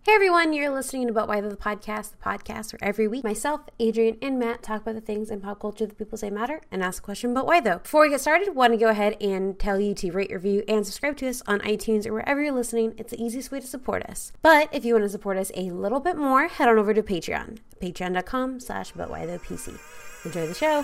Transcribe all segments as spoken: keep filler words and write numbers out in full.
Hey everyone, you're listening to But Why the Podcast, the podcast where every week myself, Adrian, and Matt talk about the things in pop culture that people say matter and ask a question, but why though? Before we get started, I want to go ahead and tell you to rate, review, and subscribe to us on iTunes or wherever you're listening. It's the easiest way to support us. But if you want to support us a little bit more, head on over to Patreon, patreon.com slash butwhythopc. Enjoy the show.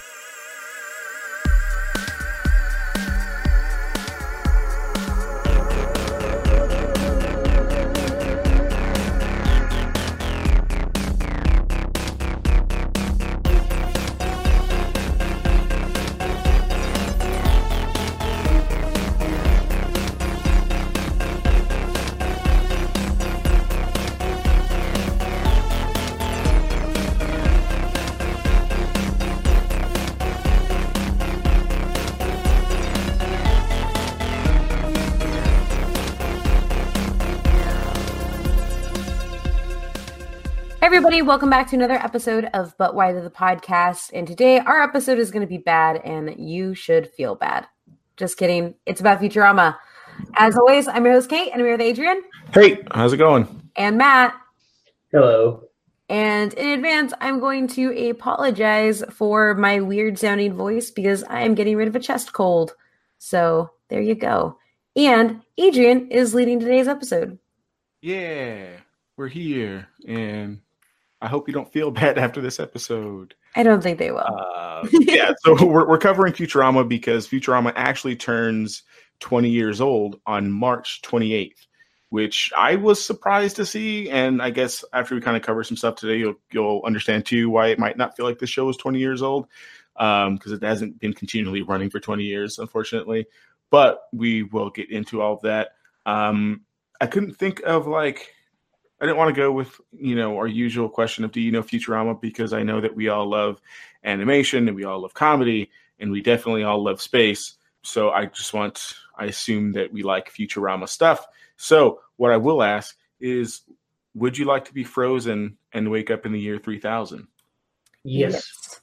Everybody, welcome back to another episode of But Why the Podcast. And today our episode is going to be bad and you should feel bad. Just kidding. It's about Futurama. As always, I'm your host, Kate, and I'm here with Adrian. Hey, how's it going? And Matt. Hello. And in advance, I'm going to apologize for my weird sounding voice because I am getting rid of a chest cold. So there you go. And Adrian is leading today's episode. Yeah, we're here. And I hope you don't feel bad after this episode. I don't think they will. Uh, yeah, so we're we're covering Futurama because Futurama actually turns twenty years old on March twenty-eighth, which I was surprised to see. And I guess after we kind of cover some stuff today, you'll you'll understand too why it might not feel like the show is twenty years old, um, because it hasn't been continually running for twenty years, unfortunately. But we will get into all of that. Um, I couldn't think of like. I didn't want to go with, you know, our usual question of, do you know Futurama? Because I know that we all love animation and we all love comedy and we definitely all love space. So I just want, I assume that we like Futurama stuff. So what I will ask is, would you like to be frozen and wake up in the year three thousand? Yes. Yes.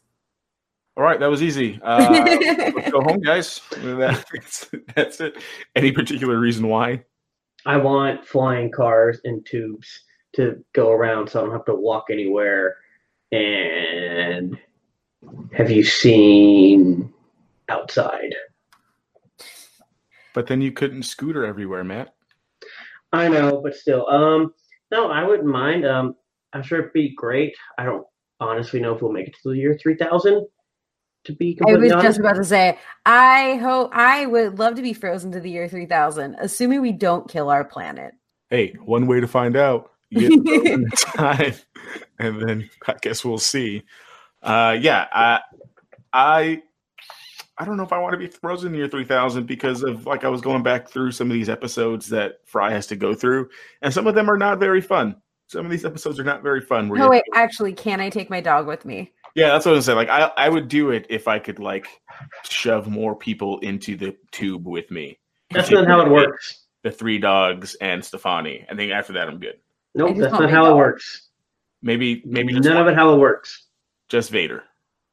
All right, that was easy. Uh, let's go home, guys. That's, that's it. Any particular reason why? I want flying cars and tubes to go around so I don't have to walk anywhere. And have you seen Outside? But then you couldn't scooter everywhere, Matt. I know, but still. Um, no, I wouldn't mind. Um, I'm sure it'd be great. I don't honestly know if we'll make it to the year three thousand. To be I was honest. just about to say, I hope I would love to be frozen to the year three thousand, assuming we don't kill our planet. Hey, one way to find out. You get frozen in time, and then I guess we'll see. Uh, yeah, I, I, I don't know if I want to be frozen in the year three thousand because of like I was going back through some of these episodes that Fry has to go through, and some of them are not very fun. Some of these episodes are not very fun. Oh wait, actually, can I take my dog with me? Yeah, that's what I'm saying. Like, I, I would do it if I could, like, shove more people into the tube with me. That's not how it works. The three dogs and Stefani. I think after that, I'm good. Nope, that's not how it works. Maybe, maybe just none one. of it how it works. Just Vader.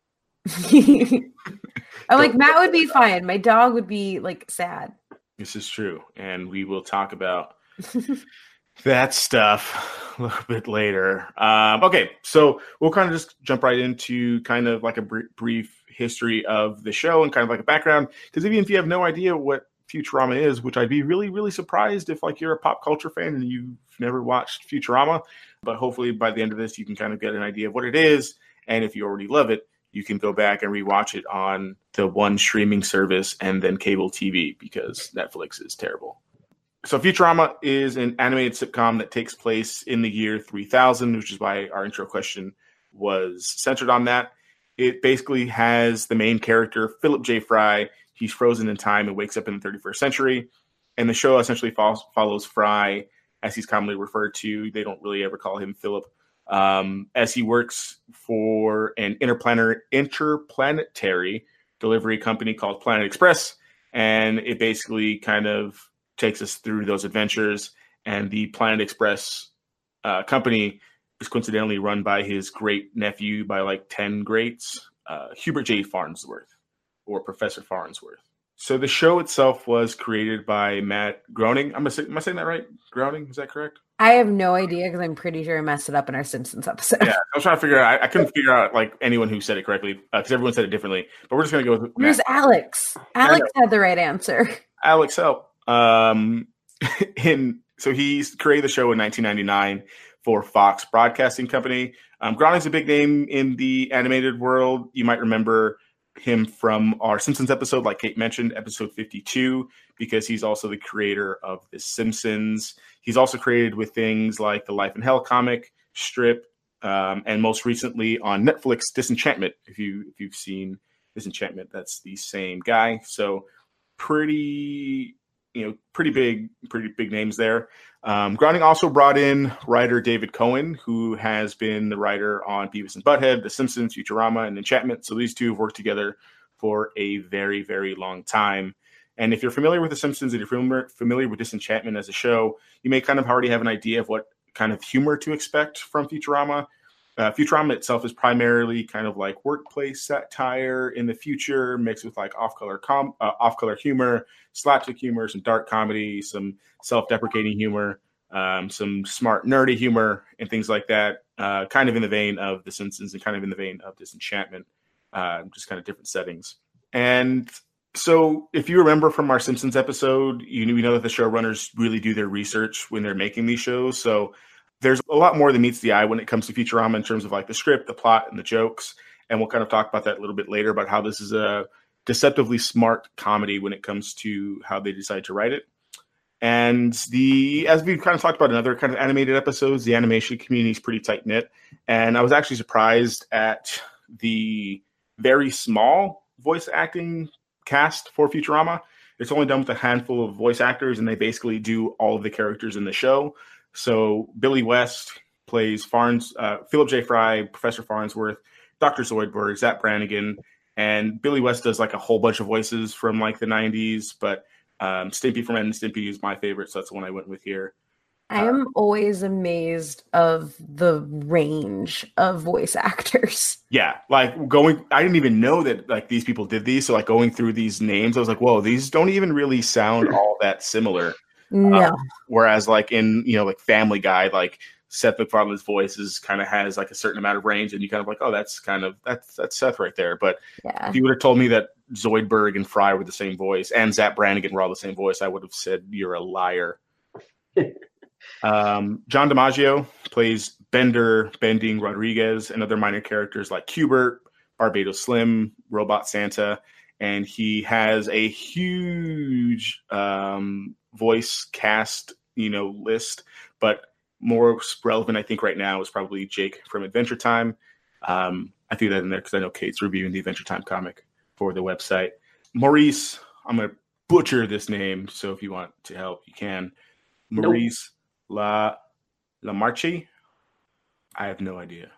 I'm like, Matt would be fine. My dog would be, like, sad. This is true. And we will talk about that stuff a little bit later. Um, okay, so we'll kind of just jump right into kind of like a br- brief history of the show and kind of like a background. Because even if you have no idea what Futurama is, which I'd be really, really surprised if like you're a pop culture fan and you've never watched Futurama, but hopefully by the end of this, you can kind of get an idea of what it is. And if you already love it, you can go back and rewatch it on the one streaming service and then cable T V because Netflix is terrible. So Futurama is an animated sitcom that takes place in the year three thousand, which is why our intro question was centered on that. It basically has the main character, Philip J. Fry. He's frozen in time and wakes up in the thirty-first century. And the show essentially follows, follows Fry, as he's commonly referred to. They don't really ever call him Philip. Um, as he works for an interplanet, interplanetary delivery company called Planet Express. And it basically kind of takes us through those adventures, and the Planet Express uh, company is coincidentally run by his great nephew by like ten greats, uh, Hubert J. Farnsworth, or Professor Farnsworth. So the show itself was created by Matt Groening. Am I, say, am I saying that right? Groening, is that correct? I have no idea because I'm pretty sure I messed it up in our Simpsons episode. Yeah, I was trying to figure out. I, I couldn't figure out like anyone who said it correctly because uh, everyone said it differently. But we're just gonna go with Where's Matt. Alex? Alex had the right answer. Alex, help. Um, in so he created the show in nineteen ninety-nine for Fox Broadcasting Company. Um, Groening's a big name in the animated world. You might remember him from our Simpsons episode, like Kate mentioned, episode fifty-two, because he's also the creator of The Simpsons. He's also created with things like the Life in Hell comic strip, um, and most recently on Netflix, Disenchantment. If you if you've seen Disenchantment, that's the same guy. So pretty, you know, pretty big, pretty big names there. Um, Groening also brought in writer David Cohen, who has been the writer on Beavis and Butthead, The Simpsons, Futurama, and Enchantment. So these two have worked together for a very, very long time. And if you're familiar with The Simpsons and you're familiar, familiar with Disenchantment as a show, you may kind of already have an idea of what kind of humor to expect from Futurama. Uh, Futurama itself is primarily kind of like workplace satire in the future, mixed with like off-color com- uh, off-color humor, slapstick humor, some dark comedy, some self-deprecating humor, um, some smart nerdy humor, and things like that. Uh, kind of in the vein of The Simpsons and kind of in the vein of Disenchantment, uh, just kind of different settings. And so if you remember from our Simpsons episode, you know, we know that the showrunners really do their research when they're making these shows. So there's a lot more that meets the eye when it comes to Futurama in terms of like the script, the plot, and the jokes. And we'll kind of talk about that a little bit later about how this is a deceptively smart comedy when it comes to how they decide to write it. And the as we've kind of talked about in other kind of animated episodes, the animation community is pretty tight knit. And I was actually surprised at the very small voice acting cast for Futurama. It's only done with a handful of voice actors, and they basically do all of the characters in the show. So Billy West plays Farns, uh, Philip J. Fry, Professor Farnsworth, Doctor Zoidberg, Zap Brannigan, and Billy West does like a whole bunch of voices from like the nineties, but um, Stimpy from Ren and Stimpy is my favorite, so that's the one I went with here. I am always amazed of the range of voice actors. Yeah, like going, I didn't even know that like these people did these. So like going through these names, I was like, whoa, these don't even really sound all that similar. No. Um, whereas like in, you know, like Family Guy, like Seth MacFarlane's voice is kind of has like a certain amount of range, and you kind of like, oh, that's kind of, that's, that's Seth right there. But yeah. If you would have told me that Zoidberg and Fry were the same voice and Zap Brannigan were all the same voice, I would have said you're a liar. Um, John DiMaggio plays Bender, Bending Rodriguez, and other minor characters like Cubert, Barbados Slim, Robot Santa, and he has a huge um, voice cast, you know, list. But more relevant, I think, right now is probably Jake from Adventure Time. Um, I threw that in there because I know Kate's reviewing the Adventure Time comic for the website. Maurice, I'm going to butcher this name, so if you want to help, you can. Maurice. Nope. La Lamarche? I have no idea.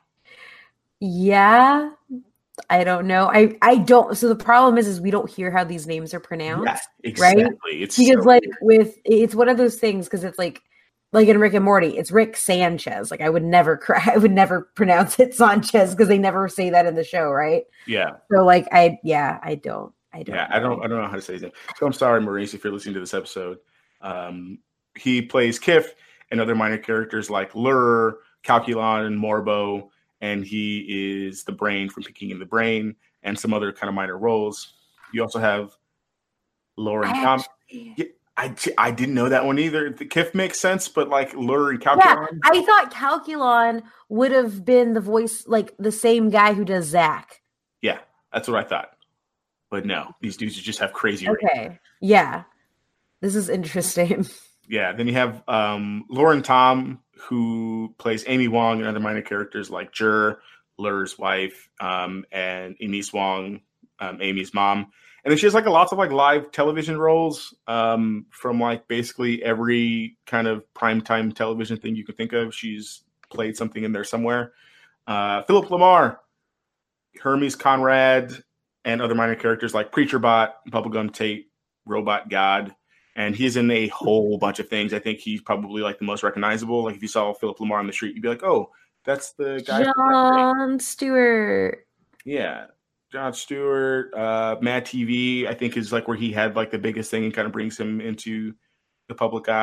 Yeah, I don't know. I, I don't. So the problem is, is we don't hear how these names are pronounced. Yeah, exactly. Right? It's because so like weird. with it's one of those things because it's like like in Rick and Morty, it's Rick Sanchez. Like I would never cry. I would never pronounce it Sanchez because they never say that in the show, right? Yeah. So like I yeah I don't I don't. Yeah, know. I don't I don't know how to say his name. So I'm sorry, Maurice, if you're listening to this episode. Um, he plays Kif and other minor characters like Lur, Calculon, and Morbo, and he is the brain from Peking in the Brain, and some other kind of minor roles. You also have Lauren Tom. Yeah, I, I didn't know that one either. The Kif makes sense, but like Lur and Calculon. Yeah, I thought Calculon would have been the voice, like the same guy who does Zach. Yeah, that's what I thought. But no, these dudes just have crazy Okay, range. Yeah. This is interesting. Yeah, then you have um, Lauren Tom, who plays Amy Wong and other minor characters like Jur, Lur's wife, um, and Inese Wong, um, Amy's mom. And then she has like a lots of like live television roles um, from like basically every kind of primetime television thing you can think of. She's played something in there somewhere. Uh, Philip Lamar, Hermes Conrad, and other minor characters like Preacher Bot, Bubblegum Tate, Robot God. And he's in a whole bunch of things. I think he's probably like the most recognizable. Like if you saw Philip Lamar on the street, you'd be like, "Oh, that's the guy." John Stewart. Yeah, John Stewart. Uh, Mad T V, I think, is like where he had like the biggest thing and kind of brings him into the public eye.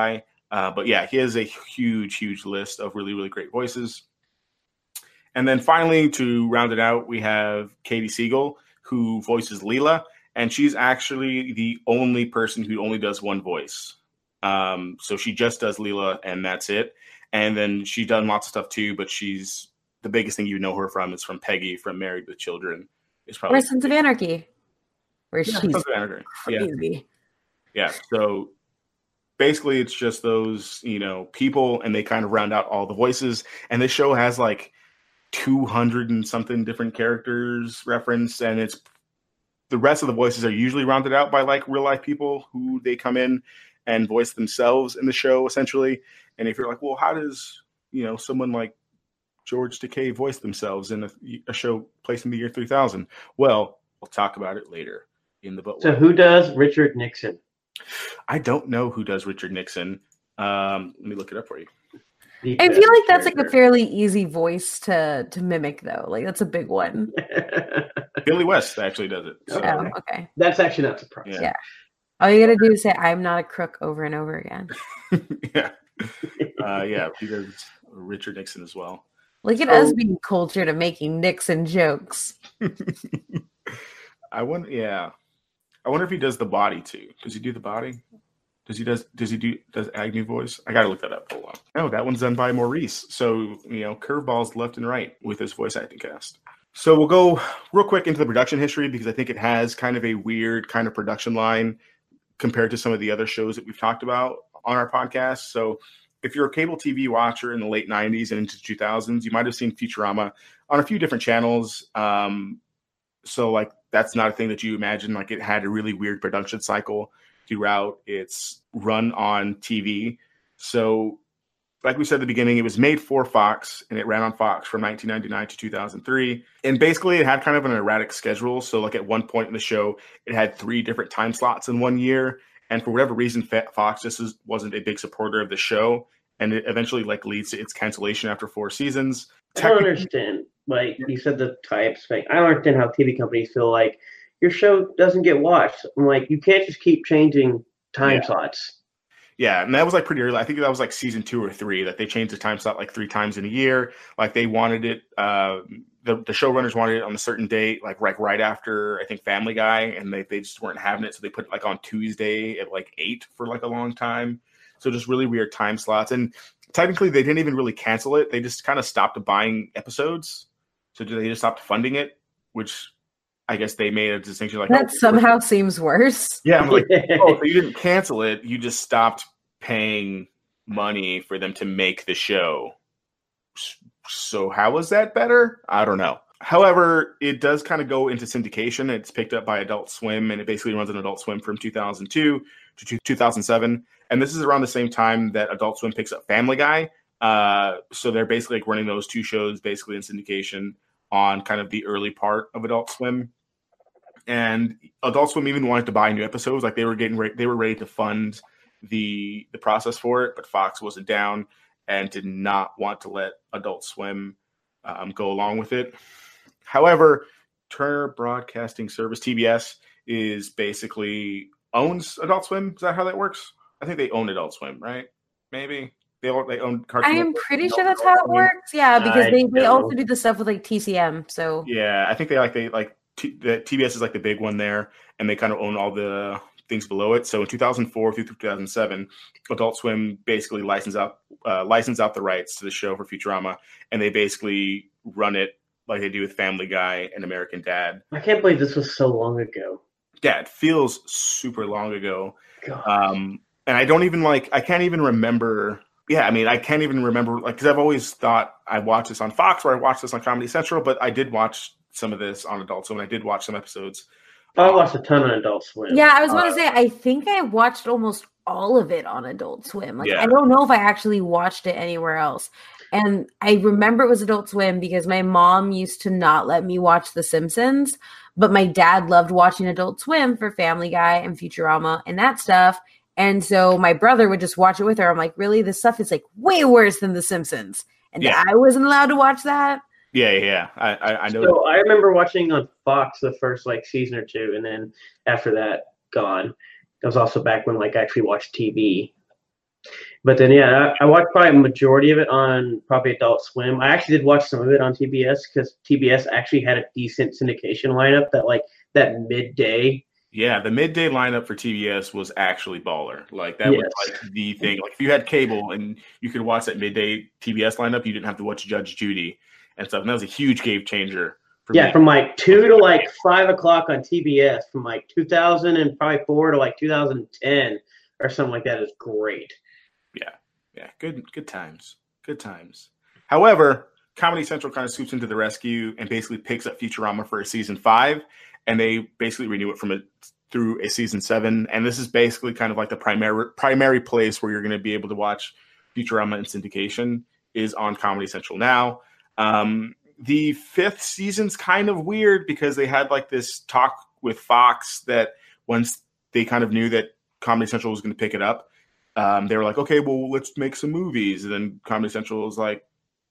Uh, but yeah, he has a huge, huge list of really, really great voices. And then finally, to round it out, we have Katie Siegel, who voices Leela, and she's actually the only person who only does one voice. Um, so she just does Leela, and that's it. And then she's done lots of stuff too, but she's the biggest thing you know her from is from Peggy from Married with Children. Is probably or Sons of Anarchy, where yeah, she's Sons of Anarchy. crazy. Yeah. yeah. So basically, it's just those you know people, and they kind of round out all the voices. And this show has like two hundred and something different characters referenced, and it's the rest of the voices are usually rounded out by like real life people who they come in and voice themselves in the show essentially. And if you're like, well, how does you know someone like George Takei voice themselves in a, a show placed in the year three thousand? Well, we'll talk about it later in the book. So who does Richard Nixon? I don't know who does Richard Nixon. Um, let me look it up for you. I feel like that's like a fairly easy voice to to mimic, though. Like that's a big one. Billy West actually does it. So. Oh, okay. That's actually not surprising. Yeah. yeah. All you gotta do is say, "I'm not a crook" over and over again. yeah. Uh, yeah. He does Richard Nixon as well. Look at so, us being cultured and making Nixon jokes. I wonder. Yeah. I wonder if he does the body too. Does he do the body? Does he does does he do does Agnew voice? I gotta look that up. Hold on. No, that one's done by Maurice. So you know, curveballs left and right with his voice acting cast. So we'll go real quick into the production history because I think it has kind of a weird kind of production line compared to some of the other shows that we've talked about on our podcast. So if you're a cable T V watcher in the late nineties and into two thousands, you might have seen Futurama on a few different channels. Um, so like that's not a thing that you imagine. Like it had a really weird production cycle throughout its run on T V. So like we said at the beginning, it was made for Fox and it ran on Fox from nineteen ninety-nine to two thousand three. And basically it had kind of an erratic schedule. So like at one point in the show, it had three different time slots in one year. And for whatever reason, Fox just wasn't a big supporter of the show. And it eventually like leads to its cancellation after four seasons. I don't understand. Like you said, the types thing. I don't understand how T V companies feel like your show doesn't get watched. I'm like, you can't just keep changing time yeah. slots. Yeah, and that was like pretty early. I think that was like season two or three that they changed the time slot like three times in a year. Like they wanted it, uh, the the showrunners wanted it on a certain date, like right right after I think Family Guy, and they they just weren't having it, so they put it like on Tuesday at like eight for like a long time. So just really weird time slots. And technically, they didn't even really cancel it. They just kind of stopped buying episodes. So they just stopped funding it, which I guess they made a distinction like that oh, somehow seems worse. Yeah, I'm like, oh, so you didn't cancel it. You just stopped paying money for them to make the show. So how is that better? I don't know. However, it does kind of go into syndication. It's picked up by Adult Swim, and it basically runs on Adult Swim from two thousand two to two thousand seven. And this is around the same time that Adult Swim picks up Family Guy. Uh, so they're basically like running those two shows basically in syndication on kind of the early part of Adult Swim. And Adult Swim even wanted to buy new episodes. Like they were getting re- they were ready to fund the the process for it, but Fox wasn't down and did not want to let Adult Swim um, go along with it. However, Turner Broadcasting Service, T B S, is basically owns Adult Swim. Is that how that works? I think they own Adult Swim, right? Maybe they own, they own Cartoon I am Network, pretty Adult sure that's Adult how it Swim. works. Yeah, because I they, they know. also do the stuff with like T C M. So Yeah, I think they like they like T, the T B S is like the big one there, and they kind of own all the things below it. So in two thousand four through two thousand seven, Adult Swim basically licensed out uh, licensed out the rights to the show for Futurama, and they basically run it like they do with Family Guy and American Dad. I can't believe this was so long ago. Yeah, it feels super long ago. God. Um, and I don't even like, I can't even remember. Yeah, I mean, I can't even remember, like, because I've always thought I watched this on Fox or I watched this on Comedy Central, but I did watch some of this on Adult Swim. I did watch some episodes. I watched a ton on Adult Swim. yeah, I was going to Uh, say I think I watched almost all of it on Adult Swim. Like Yeah. I don't know if I actually watched it anywhere else. And I remember it was Adult Swim because my mom used to not let me watch The Simpsons, but my dad loved watching Adult Swim for Family Guy and Futurama and that stuff. And so my brother would just watch it with her. I'm like, really? This stuff is like way worse than The Simpsons. And Yeah. I wasn't allowed to watch that. Yeah, yeah, yeah. I, I, I know. So I remember watching on Fox the first like season or two, and then after that, gone. That was also back when like I actually watched T V. But then, yeah, I, I watched probably a majority of it on probably Adult Swim. I actually did watch some of it on T B S because T B S actually had a decent syndication lineup that like that midday. Yeah, the midday lineup for T B S was actually baller. Like that Yes. was like the thing. Like if you had cable and you could watch that midday T B S lineup, you didn't have to watch Judge Judy and stuff. And that was a huge game changer. For Yeah, me. from like two to like five o'clock on T B S, from like two thousand and probably four to like two thousand ten or something like that is great. Yeah, yeah, good, good times, good times. However, Comedy Central kind of swoops into the rescue and basically picks up Futurama for a season five, and they basically renew it from a through a season seven. And this is basically kind of like the primary primary place where you're going to be able to watch Futurama in syndication is on Comedy Central now. Um, the fifth season's kind of weird because they had like this talk with Fox that once they kind of knew that Comedy Central was going to pick it up, um, they were like, okay, well, let's make some movies. And then Comedy Central was like,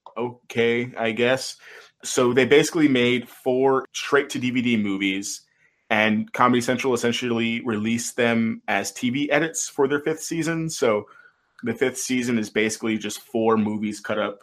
okay, I guess. So they basically made four straight to D V D movies, and Comedy Central essentially released them as T V edits for their fifth season. So the fifth season is basically just four movies cut up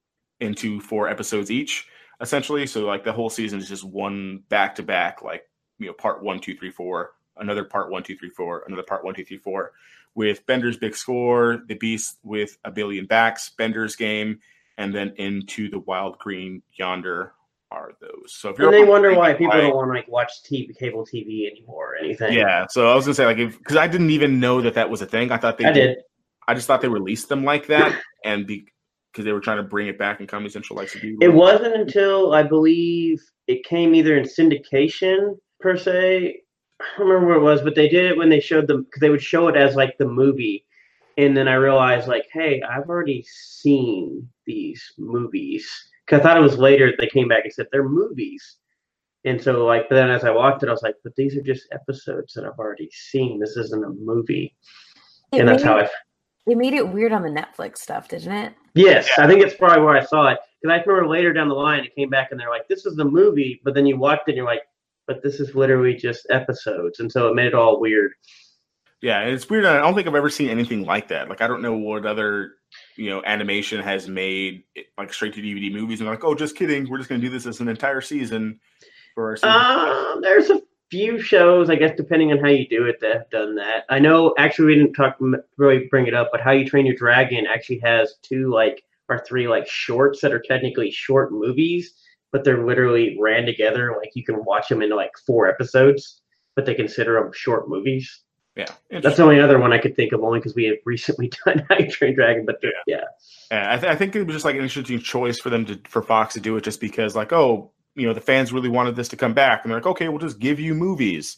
into four episodes each, essentially. So like the whole season is just one back to back, like, you know, part one, two, three, four, another part one, two, three, four, another part one, two, three, four, with Bender's Big Score, The Beast with a Billion Backs, Bender's Game, and then Into the Wild Green Yonder are those. So if you're And they wonder why people why, don't want to like watch T V, cable T V anymore or anything. Yeah. So I was gonna say, like, because I didn't even know that that was a thing. I thought they I did. I just thought they released them like that, and be because they were trying to bring it back, and Comedy Central likes to do. It wasn't until I believe it came either in syndication per se. I don't remember what it was, but they did it when they showed them because they would show it as like the movie, and then I realized like, hey, I've already seen these movies. Because I thought it was later they came back and said they're movies, and so like, but then as I watched it, I was like, but these are just episodes that I've already seen. This isn't a movie, It and that's made, how I. It made it weird on the Netflix stuff, didn't it? Yes, I think it's probably where I saw it. Because I remember later down the line, it came back and they're like, this is the movie. But then you watched it and you're like, but this is literally just episodes. And so it made it all weird. Yeah, and it's weird. I don't think I've ever seen anything like that. Like, I don't know what other, you know, animation has made it, like straight to D V D movies. And they're like, oh, just kidding. We're just going to do this as an entire season for our season. Uh, there's a few shows, I guess, depending on how you do it, that have done that. I know, actually, we didn't talk really bring it up, but How You Train Your Dragon actually has two, like, or three, like, shorts that are technically short movies, but they're literally ran together. Like, you can watch them in, like, four episodes, but they consider them short movies. Yeah. That's the only other one I could think of, only because we have recently done How You Train Your Dragon, but yeah. yeah. yeah I, th- I think it was just, like, an interesting choice for them to, for Fox to do it just because, like, oh, you know, the fans really wanted this to come back, and they're like, okay, we'll just give you movies.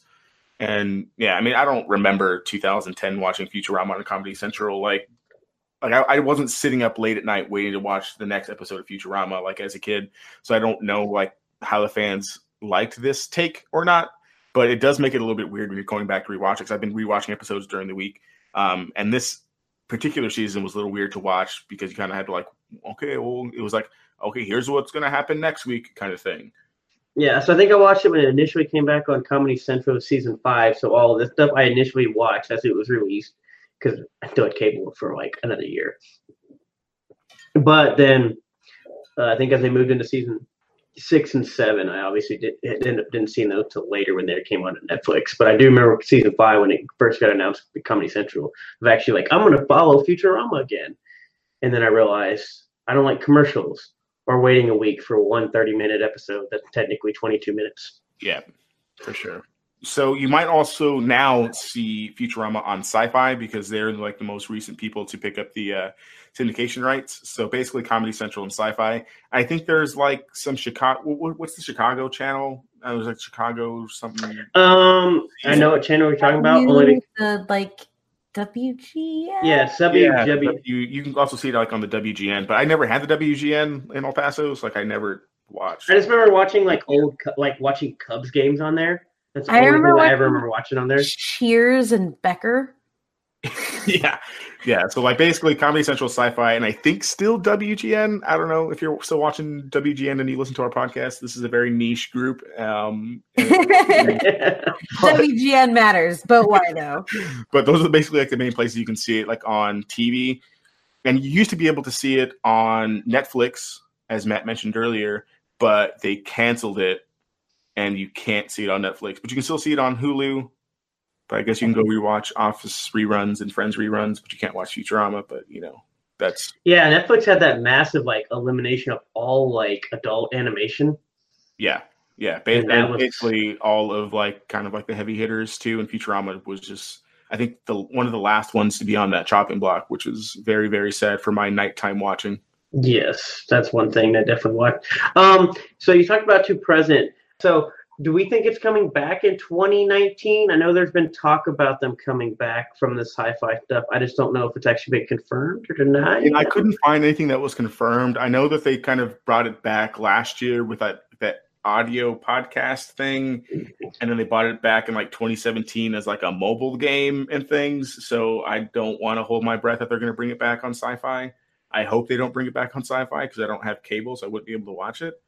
And yeah, I mean, I don't remember two thousand ten watching Futurama on Comedy Central. Like, like I, I wasn't sitting up late at night waiting to watch the next episode of Futurama, like as a kid. So I don't know like how the fans liked this take or not, but it does make it a little bit weird when you're going back to rewatch it. Because I've been rewatching episodes during the week. Um, and this particular season was a little weird to watch because you kind of had to like, okay, well, it was like, okay, here's what's going to happen next week kind of thing. Yeah, so I think I watched it when it initially came back on Comedy Central season five. So all of this stuff I initially watched as it was released because I still had cable for like another year. But then uh, I think as they moved into season six and seven, I obviously did, ended up didn't see those till later when they came on Netflix. But I do remember season five when it first got announced at Comedy Central of actually like, I'm going to follow Futurama again. And then I realized I don't like commercials. Or waiting a week for one thirty-minute episode that's technically twenty-two minutes. Yeah, for sure. So you might also now see Futurama on Sci-Fi because they're like the most recent people to pick up the uh, syndication rights. So basically Comedy Central and Sci-Fi. I think there's like some Chicago. What's the Chicago channel? Uh, there's like Chicago something. Um, I know what channel you're talking about. You, Only the like W G N. yeah, W Yeah, W. you you can also see it like on the W G N, but I never had the W G N in El Paso, so like I never watched. I just remember watching like old, like watching Cubs games on there. That's the I only remember thing that I watching- ever remember watching on there. Cheers and Becker. yeah, yeah. So like basically Comedy Central, Sci-Fi, and I think still W G N. I don't know if you're still watching W G N and you listen to our podcast. This is a very niche group. Um, W G N matters, but why though? but those are basically like the main places you can see it, like on T V. and you used to be able to see it on Netflix, as Matt mentioned earlier, but they canceled it, and you can't see it on Netflix. But you can still see it on Hulu. But I guess you can go rewatch Office reruns and Friends reruns, but you can't watch Futurama. But you know, that's yeah. Netflix had that massive like elimination of all like adult animation. yeah, yeah. Basically, was... basically all of like kind of like the heavy hitters too. And Futurama was just, I think, the one of the last ones to be on that chopping block, which was very very sad for my nighttime watching. Yes, that's one thing that definitely watched. Um, so you talked about To Present. So. Do we think it's coming back in twenty nineteen? I know there's been talk about them coming back from the sci-fi stuff. I just don't know if it's actually been confirmed or denied. And I couldn't find anything that was confirmed. I know that they kind of brought it back last year with that, that audio podcast thing, and then they brought it back in like twenty seventeen as like a mobile game and things. So I don't want to hold my breath that they're going to bring it back on Sci-Fi. I hope they don't bring it back on Sci-Fi because I don't have cable, so I wouldn't be able to watch it.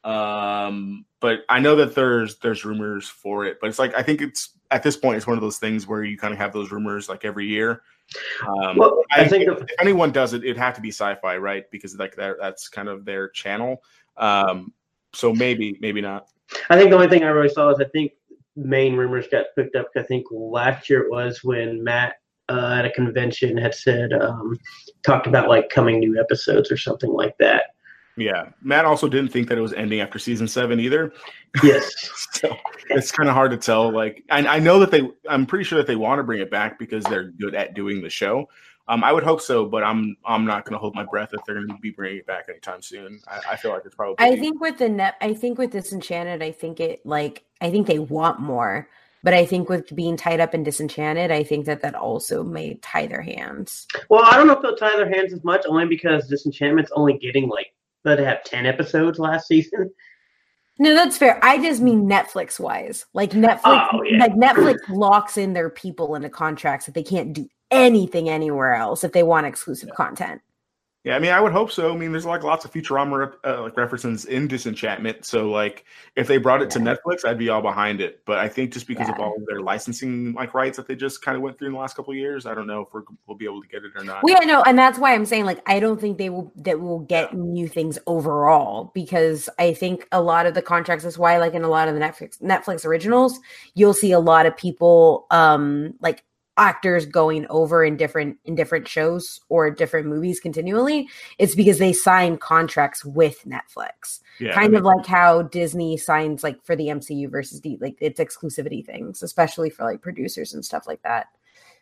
Um, but I know that there's there's rumors for it, but it's like I think it's at this point it's one of those things where you kind of have those rumors like every year. Um, well, I, I think if, if anyone does it, it'd have to be Sci-Fi, right? Because like that that's kind of their channel. Um, so maybe maybe not. I think the only thing I really saw is I think main rumors got picked up. I think last year it was when Matt uh, at a convention had said um, talked about like coming new episodes or something like that. Yeah, Matt also didn't think that it was ending after season seven either. Yes, so it's kind of hard to tell. Like, I, I know that they, I'm pretty sure that they want to bring it back because they're good at doing the show. Um, I would hope so, but I'm, I'm not going to hold my breath that they're going to be bringing it back anytime soon. I, I feel like it's probably. I think with the net, I think with Disenchanted, I think it like, I think they want more, but I think with being tied up in Disenchanted, I think that that also may tie their hands. Well, I don't know if they'll tie their hands as much, only because Disenchantment's only getting like. But they have ten episodes last season. No, that's fair. I just mean Netflix wise. Like Netflix, oh, yeah. like Netflix locks in their people into contracts that they can't do anything anywhere else if they want exclusive yeah. content. Yeah, I mean, I would hope so. I mean, there's like lots of Futurama uh, like references in Disenchantment. So, like, if they brought it to yeah. Netflix, I'd be all behind it. But I think just because yeah. of all of their licensing like rights that they just kind of went through in the last couple of years, I don't know if we're, we'll be able to get it or not. Well, yeah, no, and that's why I'm saying like I don't think they will that will get yeah. new things overall because I think a lot of the contracts is why like in a lot of the Netflix Netflix originals, you'll see a lot of people um like. actors going over in different in different shows or different movies continually. It's because they sign contracts with Netflix. Yeah, kind I mean, of like how Disney signs like for the M C U versus D, like it's exclusivity things, especially for like producers and stuff like that.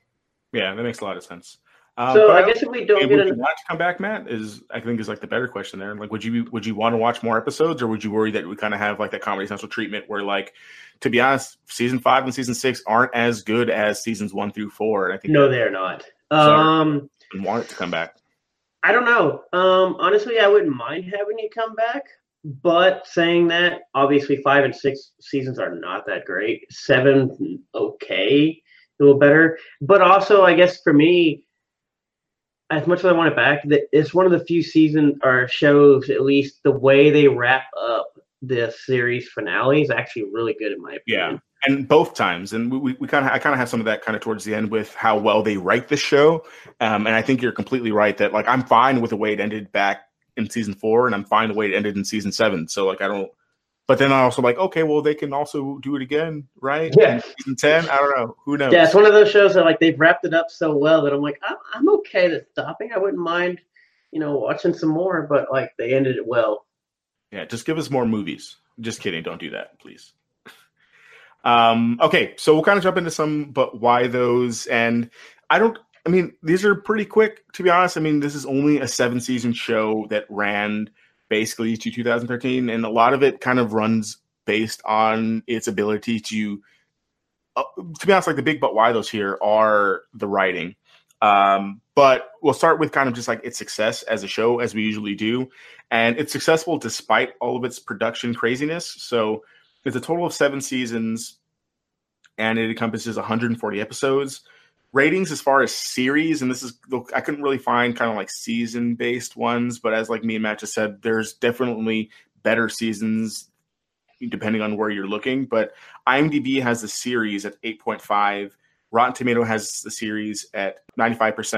Yeah, that makes a lot of sense. Um, so I guess if we don't get to come back, Matt, is I think is like the better question there. Like, would you would you want to watch more episodes, or would you worry that we kind of have like that Comedy Central treatment where, like, to be honest, season five and season six aren't as good as seasons one through four? And I think no, they're not. Um, and want it to come back. I don't know. Um, honestly, I wouldn't mind having it come back. But saying that, obviously, five and six seasons are not that great. Seven, okay, a little better. But also, I guess for me, as much as I want it back, it's one of the few season or shows, at least the way they wrap up the series finale is actually really good in my opinion. Yeah, and both times, and we, we kind of I kind of have some of that kind of towards the end with how well they write the show. Um, and I think you're completely right that like I'm fine with the way it ended back in season four, and I'm fine the way it ended in season seven. So like I don't. But then I also like, okay, well, they can also do it again, right? Yeah. In season ten, I don't know. Who knows? Yeah, it's one of those shows that like they've wrapped it up so well that I'm like, I'm, I'm okay with stopping. I wouldn't mind, you know, watching some more, but like they ended it well. Yeah, just give us more movies. Just kidding. Don't do that, please. um, okay, so we'll kind of jump into some, but why those? And I don't, I mean, these are pretty quick, to be honest. I mean, this is only a seven season show that ran basically to two thousand thirteen, and a lot of it kind of runs based on its ability to uh, to be honest, like the big but why those here are the writing. Um, but we'll start with kind of just like its success as a show, as we usually do, and it's successful despite all of its production craziness. So it's a total of seven seasons, and it encompasses one hundred forty episodes. Ratings as far as series, and this is, I couldn't really find kind of like season based ones, but as like me and Matt just said, there's definitely better seasons depending on where you're looking. But IMDb has the series at eight point five, Rotten Tomato has the series at ninety-five percent,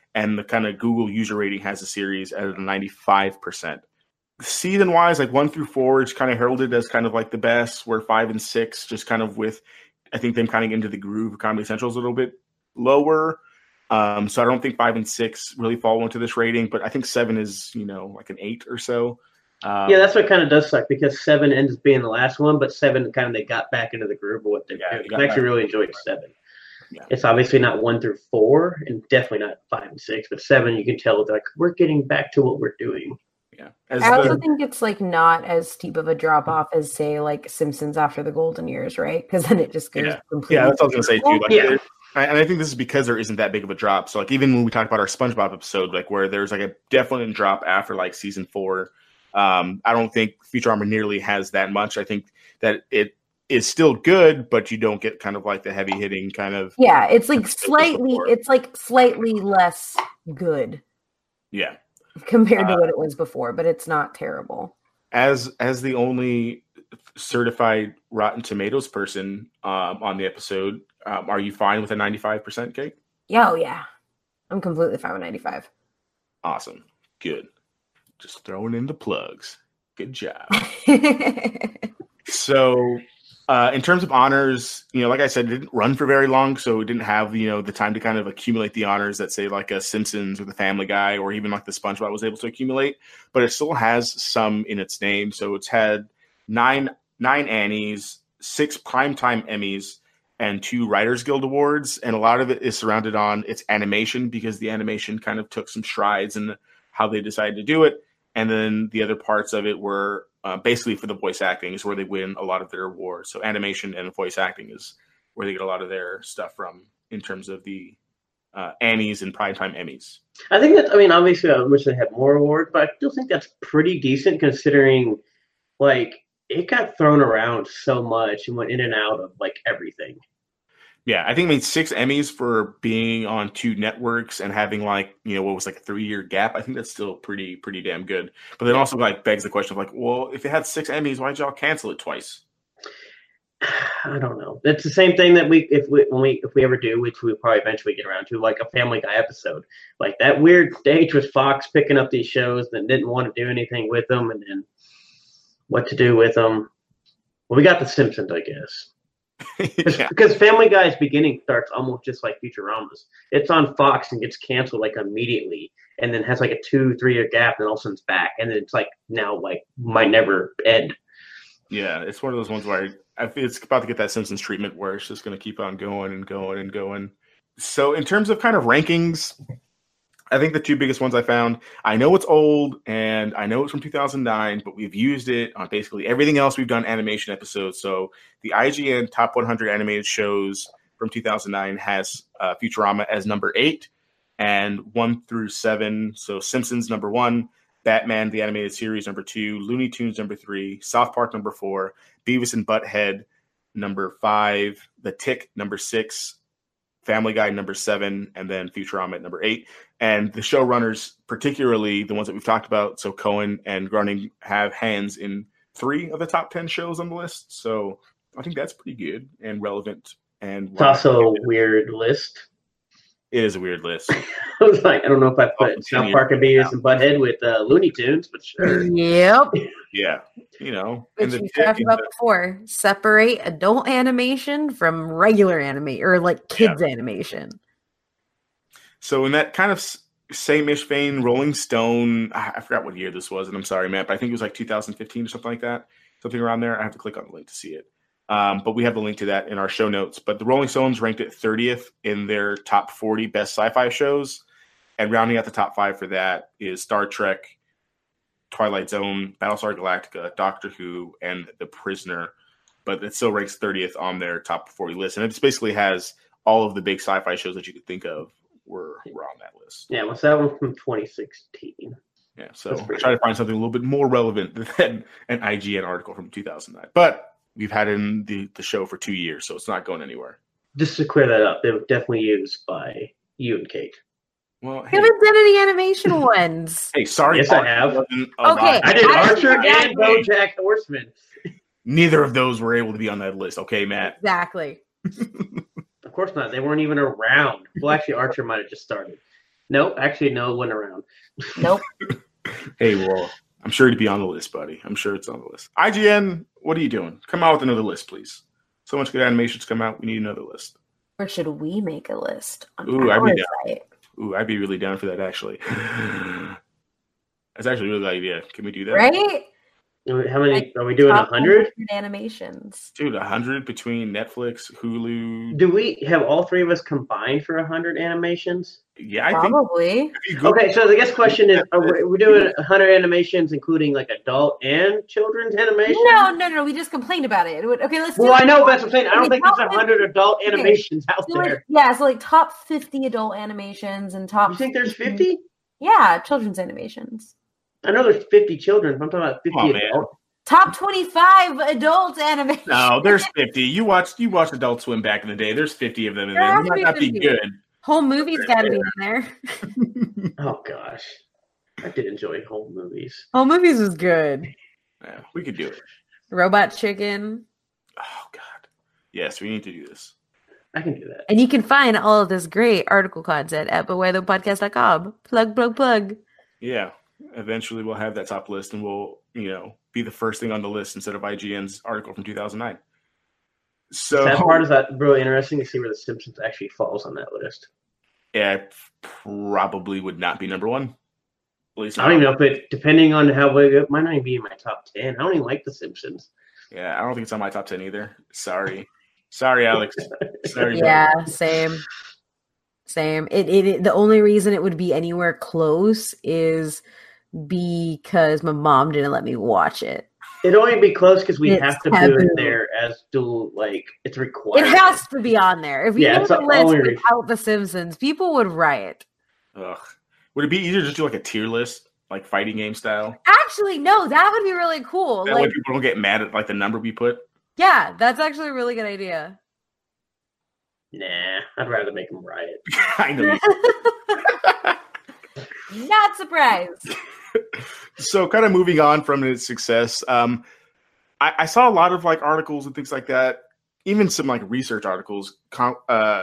and the kind of Google user rating has the series at a ninety-five percent. Season wise, like one through four is kind of heralded as kind of like the best, where five and six just kind of with, I think them kind of into the groove of Comedy Central is a little bit lower. Um, so I don't think five and six really fall into this rating, but I think seven is, you know, like an eight or so. Um, yeah, that's what kind of does suck, because seven ends up being the last one, but seven kind of they got back into the groove of what they're Yeah, doing. they got I actually back. really enjoyed seven. Yeah. It's obviously not one through four, and definitely not five and six, but seven you can tell they're like we're getting back to what we're doing. Yeah. As I also the, think it's like not as steep of a drop off as say like Simpsons after the golden years, right? Because then it just goes Yeah. completely. yeah, that's what I was gonna say too. Like, Yeah. there- I- and I think this is because there isn't that big of a drop. So like even when we talked about our SpongeBob episode, like where there's like a definite drop after like season four, um, I don't think Futurama nearly has that much. I think that it is still good, but you don't get kind of like the heavy hitting kind of Yeah, it's like It's slightly. before. It's like slightly less good yeah. compared to Uh, what it was before, but it's not terrible. As as the only certified Rotten Tomatoes person um, on the episode, um, are you fine with a ninety-five percent, Kate? Yeah, oh yeah, I'm completely fine with ninety-five. Awesome. Good. Just throwing in the plugs. Good job. So, uh, in terms of honors, you know, like I said, it didn't run for very long, so it didn't have, you know, the time to kind of accumulate the honors that, say, like a Simpsons or the Family Guy or even like the SpongeBob was able to accumulate. But it still has some in its name. So it's had nine nine Annies, six Primetime Emmys, and two Writers Guild Awards. And a lot of it is surrounded on its animation, because the animation kind of took some strides in how they decided to do it. And then the other parts of it were uh, basically for the voice acting is where they win a lot of their awards. So animation and voice acting is where they get a lot of their stuff from in terms of the uh, Annies and Primetime Emmys. I think that I mean obviously I wish they had more awards, but I still think that's pretty decent considering like it got thrown around so much and went in and out of like everything. Yeah, I think it made six Emmys for being on two networks and having like, you know, what was like a three year gap. I think that's still pretty, pretty damn good. But then also like begs the question of like, well, if it had six Emmys, why'd y'all cancel it twice? I don't know. It's the same thing that we if we when we if we ever do, which we probably eventually get around to, like a Family Guy episode. Like that weird stage with Fox picking up these shows that didn't want to do anything with them, and then what to do with them. Well, we got The Simpsons, I guess. Yeah. Because Family Guy's beginning starts almost just like Futurama's. It's on Fox and gets canceled like immediately, and then has like a two, three year gap, and all of a sudden it's back, and then it's like now like might never end. Yeah, it's one of those ones where I, I feel it's about to get that Simpsons treatment where it's just going to keep on going and going and going. So in terms of kind of rankings, I think the two biggest ones I found, I know it's old and I know it's from two thousand nine, but we've used it on basically everything else we've done animation episodes. So the I G N Top one hundred Animated Shows from two thousand nine has uh, Futurama as number eight, and one through seven. So Simpsons number one, Batman the Animated Series number two, Looney Tunes number three, South Park number four, Beavis and Butthead number five, The Tick number six, Family Guy number seven, and then Futurama at number eight. And the showrunners, particularly the ones that we've talked about, so Cohen and Groening, have hands in three of the top ten shows on the list. So I think that's pretty good and relevant. And It's also a weird list. it is a weird list. I was like, I don't know if I put Oh, South Park and Beavis and Butthead with uh, Looney Tunes, but sure. Yep. Yeah, you know, Which and the we Tick talked and about the- before. Separate adult animation from regular animation or like kids animation. So in that kind of s- same-ish vein, Rolling Stone, I I forgot what year this was, and I'm sorry, Matt, but I think it was like two thousand fifteen or something like that, something around there. I have to click on the link to see it. Um, but we have the link to that in our show notes. But the Rolling Stones ranked it thirtieth in their top forty best sci-fi shows. And rounding out the top five for that is Star Trek, Twilight Zone, Battlestar Galactica, Doctor Who, and The Prisoner. But it still ranks thirtieth on their top forty list. And it basically has all of the big sci-fi shows that you could think of were, were on that list. Yeah, what's that one from twenty sixteen? Yeah, so That's I pretty try to find something a little bit more relevant than an I G N article from two thousand nine. But we've had it in the, the show for two years, so it's not going anywhere. Just to clear that up, they were definitely used by you and Kate. Well, We hey, haven't done any animation ones. hey sorry. Yes, I Archer have. wasn't allowed. Okay. I did I Archer forgot and that. BoJack Horseman. Neither of those were able to be on that list. Okay, Matt. Exactly. Of course not. They weren't even around. Well, actually, Archer might have just started. Nope, actually, no one around. Nope. Hey, well, I'm sure it'd be on the list, buddy. I'm sure it's on the list. I G N, what are you doing? Come out with another list, please. So much good animations come out. We need another list. Or should we make a list on Ooh, our I'd be site? down. Ooh, I'd be really down for that, actually. That's actually a really good idea. Can we do that? Right? How many are we doing? A hundred animations, dude. A hundred between Netflix, Hulu. Do we have all three of us combined for a hundred animations? Yeah, I probably. think. Okay, so the guess question is: Are we, we're doing a hundred animations, including like adult and children's animation? No, no, no. We just complained about it. it would, okay, let's. Well, do I know, but that's what I'm saying. I don't okay, think there's a hundred adult okay. animations out so there. like, yeah, so like top fifty adult animations and top. You think there's fifty? Yeah, children's animations. I know there's fifty children. But I'm talking about fifty Oh, adult. Top twenty-five adult animation. No, there's fifty. You watched you watched Adult Swim back in the day. There's fifty of them in there. It might not be good. Whole movie's got to be in there. Oh gosh, I did enjoy whole movies. Whole movies was good. Yeah, we could do it. Robot Chicken. Oh God, yes, we need to do this. I can do that. And you can find all of this great article content at but why the podcast dot com. Plug, plug, plug. Yeah, eventually we'll have that top list, and we'll you know be the first thing on the list instead of I G N's article from two thousand nine. So that part is that really interesting to see where The Simpsons actually falls on that list. Yeah, it probably would not be number one. At least I don't even know if it, depending on how big it might not even be in my top ten. I don't even like The Simpsons. Yeah, I don't think it's on my top ten either. Sorry, sorry, Alex. Sorry. Yeah, brother. same, same. It, it it the only reason it would be anywhere close is because my mom didn't let me watch it. It'd only be close because we it's have to taboo. do it there as dual, like, it's required. It has to be on there. If we Yeah, yeah, it's a list only- without The Simpsons, people would riot. Ugh. Would it be easier to just do like a tier list, like fighting game style? Actually, no, that would be really cool. That like, way people don't get mad at like the number we put. yeah, that's actually a really good idea. Nah, I'd rather make them riot. I know. Not surprised. So, kind of moving on from its success, um, I, I saw a lot of like articles and things like that, even some like research articles com- uh,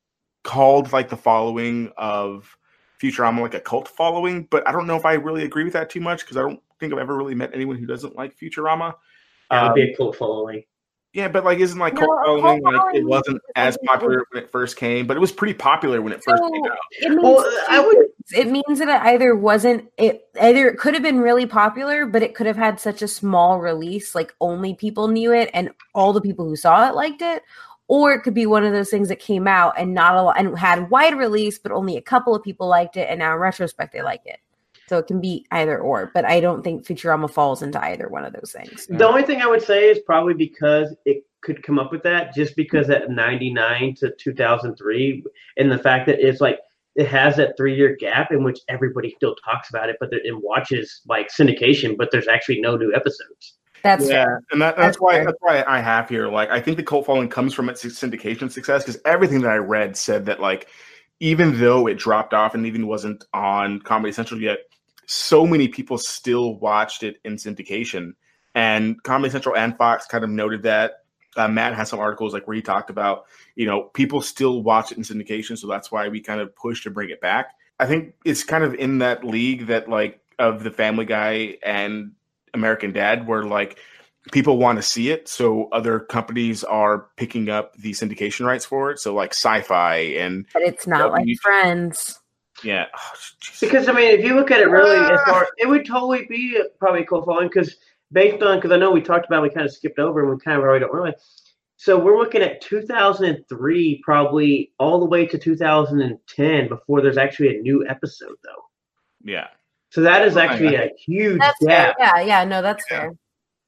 called like the following of Futurama like a cult following, but I don't know if I really agree with that too much because I don't think I've ever really met anyone who doesn't like Futurama. That would Um, be a cult following. yeah, but like, isn't like No, cult a following cult like it following wasn't is as something popular when it first came, but it was pretty popular when it first So came out. it means Well, I would. it means that it either wasn't it either it could have been really popular, but it could have had such a small release, like only people knew it, and all the people who saw it liked it. Or it could be one of those things that came out and not a lot and had wide release, but only a couple of people liked it, and now in retrospect they like it. So it can be either or, but I don't think Futurama falls into either one of those things. The only thing I would say is probably because it could come up with that, just because at ninety-nine to two thousand three, and the fact that it's like it has that three year gap in which everybody still talks about it, but it watches like syndication, but there's actually no new episodes. That's Yeah, fair. and that, that's, That's why fair. that's why I have here. Like, I think the cult following comes from its syndication success because everything that I read said that like, even though it dropped off and even wasn't on Comedy Central yet, so many people still watched it in syndication. And Comedy Central and Fox kind of noted that. Uh, Matt has some articles like where he talked about, you know, people still watch it in syndication, so that's why we kind of push to bring it back. I think it's kind of in that league that like of the Family Guy and American Dad, where like people want to see it, so other companies are picking up the syndication rights for it. So like Sci-Fi and But it's not like You- Friends. yeah, oh, jeez. Because I mean, if you look at it really, as far, it would totally be a, probably a cult following because based on because I know we talked about we kind of skipped over and we kind of already don't really. So we're looking at two thousand three, probably all the way to two thousand ten before there's actually a new episode, though. yeah. So that is actually a huge That's fair. gap. Yeah, yeah, no, that's Yeah. fair.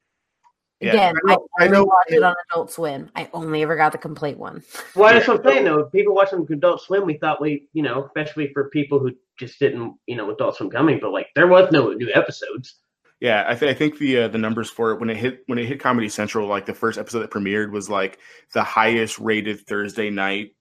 Yeah. Again, I I, know- I only know- watched it on Adult Swim. I only ever got the complete one. Well, that's what I'm saying, though. People watching Adult Swim, we thought we, you know, especially for people who just didn't, you know, Adult Swim coming, but like there was no new episodes. Yeah, I, th- I think the uh, the numbers for it when it hit when it hit Comedy Central, like the first episode that premiered was like the highest rated Thursday night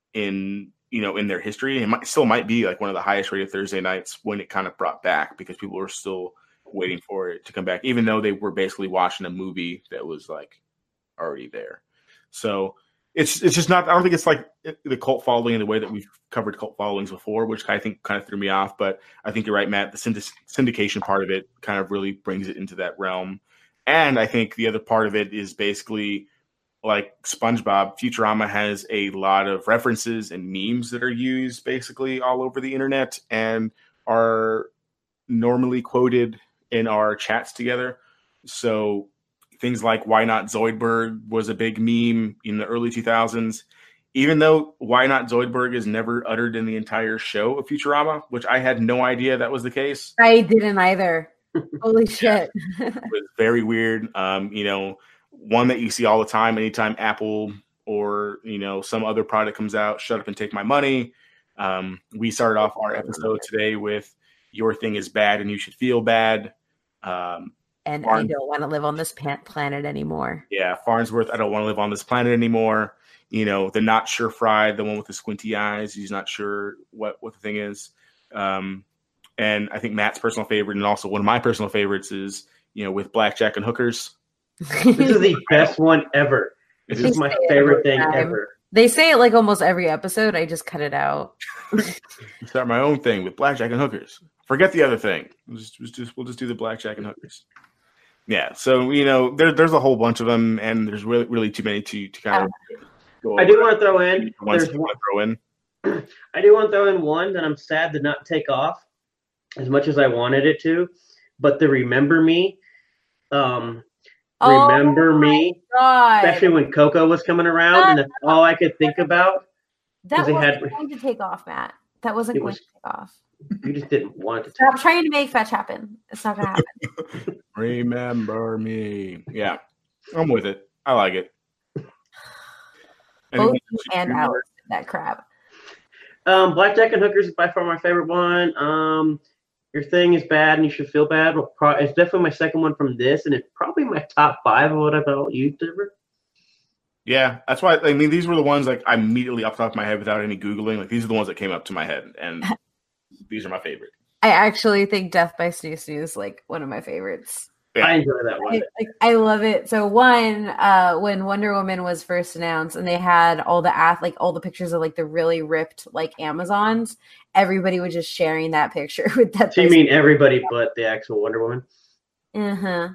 in you know in their history. It might, still might be like one of the highest rated Thursday nights when it kind of brought back because people were still waiting for it to come back, even though they were basically watching a movie that was like already there. So it's it's just not. I don't think it's like the cult following in the way that we've covered cult followings before, which I think kind of threw me off. But I think you're right, Matt. The synd- syndication part of it kind of really brings it into that realm. And I think the other part of it is basically like SpongeBob. Futurama has a lot of references and memes that are used basically all over the internet and are normally quoted in our chats together. So things like Why Not Zoidberg was a big meme in the early two thousands, even though Why Not Zoidberg is never uttered in the entire show of Futurama, which I had no idea that was the case. I didn't either. Holy shit. It was very weird. Um, you know, one that you see all the time, anytime Apple or, you know, some other product comes out, shut up and take my money. Um, we started off our episode today with your thing is bad and you should feel bad. Um, And Farn- I don't want to live on this pan- planet anymore. Yeah, Farnsworth, I don't want to live on this planet anymore. You know, the not sure Fry, the one with the squinty eyes, he's not sure what, what the thing is. Um, and I think Matt's personal favorite, and also one of my personal favorites, is, you know, with blackjack and hookers. This is the best one ever. This is my favorite thing ever. They say it like almost every episode. I just cut it out. Start my own thing with blackjack and hookers. Forget the other thing. We'll just, we'll just, we'll just do the blackjack and hookers. Yeah, so you know, there, there's a whole bunch of them, and there's really, really too many to to kind of. Go I do want to throw in. Ones There's you one, want to throw in. I do want to throw in one that I'm sad did not take off as much as I wanted it to, but the Remember Me, um, Oh Remember Me, God. especially when Coco was coming around, and that's all I could think about. That they wasn't had- going to take off, Matt. That wasn't It going was- to take off. You just didn't want it to. Stop trying to make fetch happen. It's not going to happen. Remember Me. Yeah, I'm with it. I like it. Both Anyone you else and you- Alex did that crap. Um, Blackjack and Hookers is by far my favorite one. Um, Your Thing is bad and you should feel bad. Well, pro- it's definitely my second one from this, and it's probably my top five of what I've used ever. Yeah, that's why. I mean, these were the ones like I immediately off the top of my head without any googling. Like these are the ones that came up to my head, and these are my favorite. I actually think Death by Snoo Snoo is like one of my favorites. Yeah. I enjoy that one. I, like, I love it. So one, uh, when Wonder Woman was first announced, and they had all the ath- like all the pictures of like the really ripped like Amazons, everybody was just sharing that picture with that. So you mean everybody but the actual Wonder Woman? Uh huh.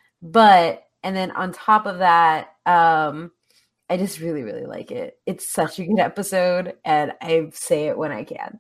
But and then on top of that, um, I just really really like it. It's such a good episode, and I say it when I can.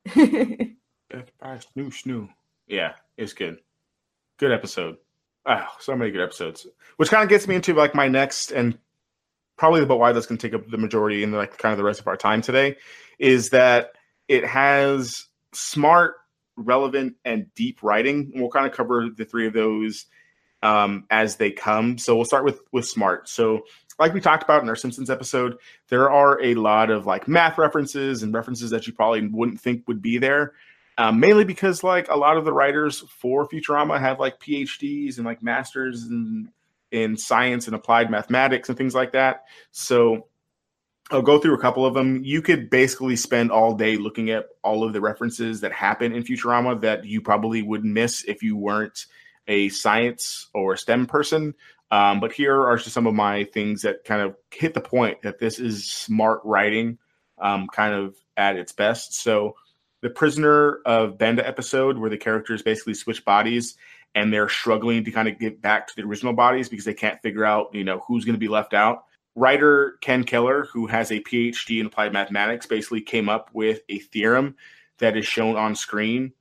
Death by Snoo Snoo. Yeah, it's good. Good episode. Oh, so many good episodes. Which kind of gets me into like my next and probably about why that's going to take up the majority and like kind of the rest of our time today is that it has smart, relevant, and deep writing. And we'll kind of cover the three of those um, as they come. So we'll start with with smart. So like we talked about in our Simpsons episode, there are a lot of like math references and references that you probably wouldn't think would be there. Um, mainly because like a lot of the writers for Futurama have like P H Ds and like masters in, in science and applied mathematics and things like that. So I'll go through a couple of them. You could basically spend all day looking at all of the references that happen in Futurama that you probably would miss if you weren't a science or STEM person. Um, but here are just some of my things that kind of hit the point that this is smart writing um, kind of at its best. So the Prisoner of Benda episode where the characters basically switch bodies and they're struggling to kind of get back to the original bodies because they can't figure out, you know, who's going to be left out. Writer Ken Keller, who has a P H D in applied mathematics, basically came up with a theorem that is shown on screen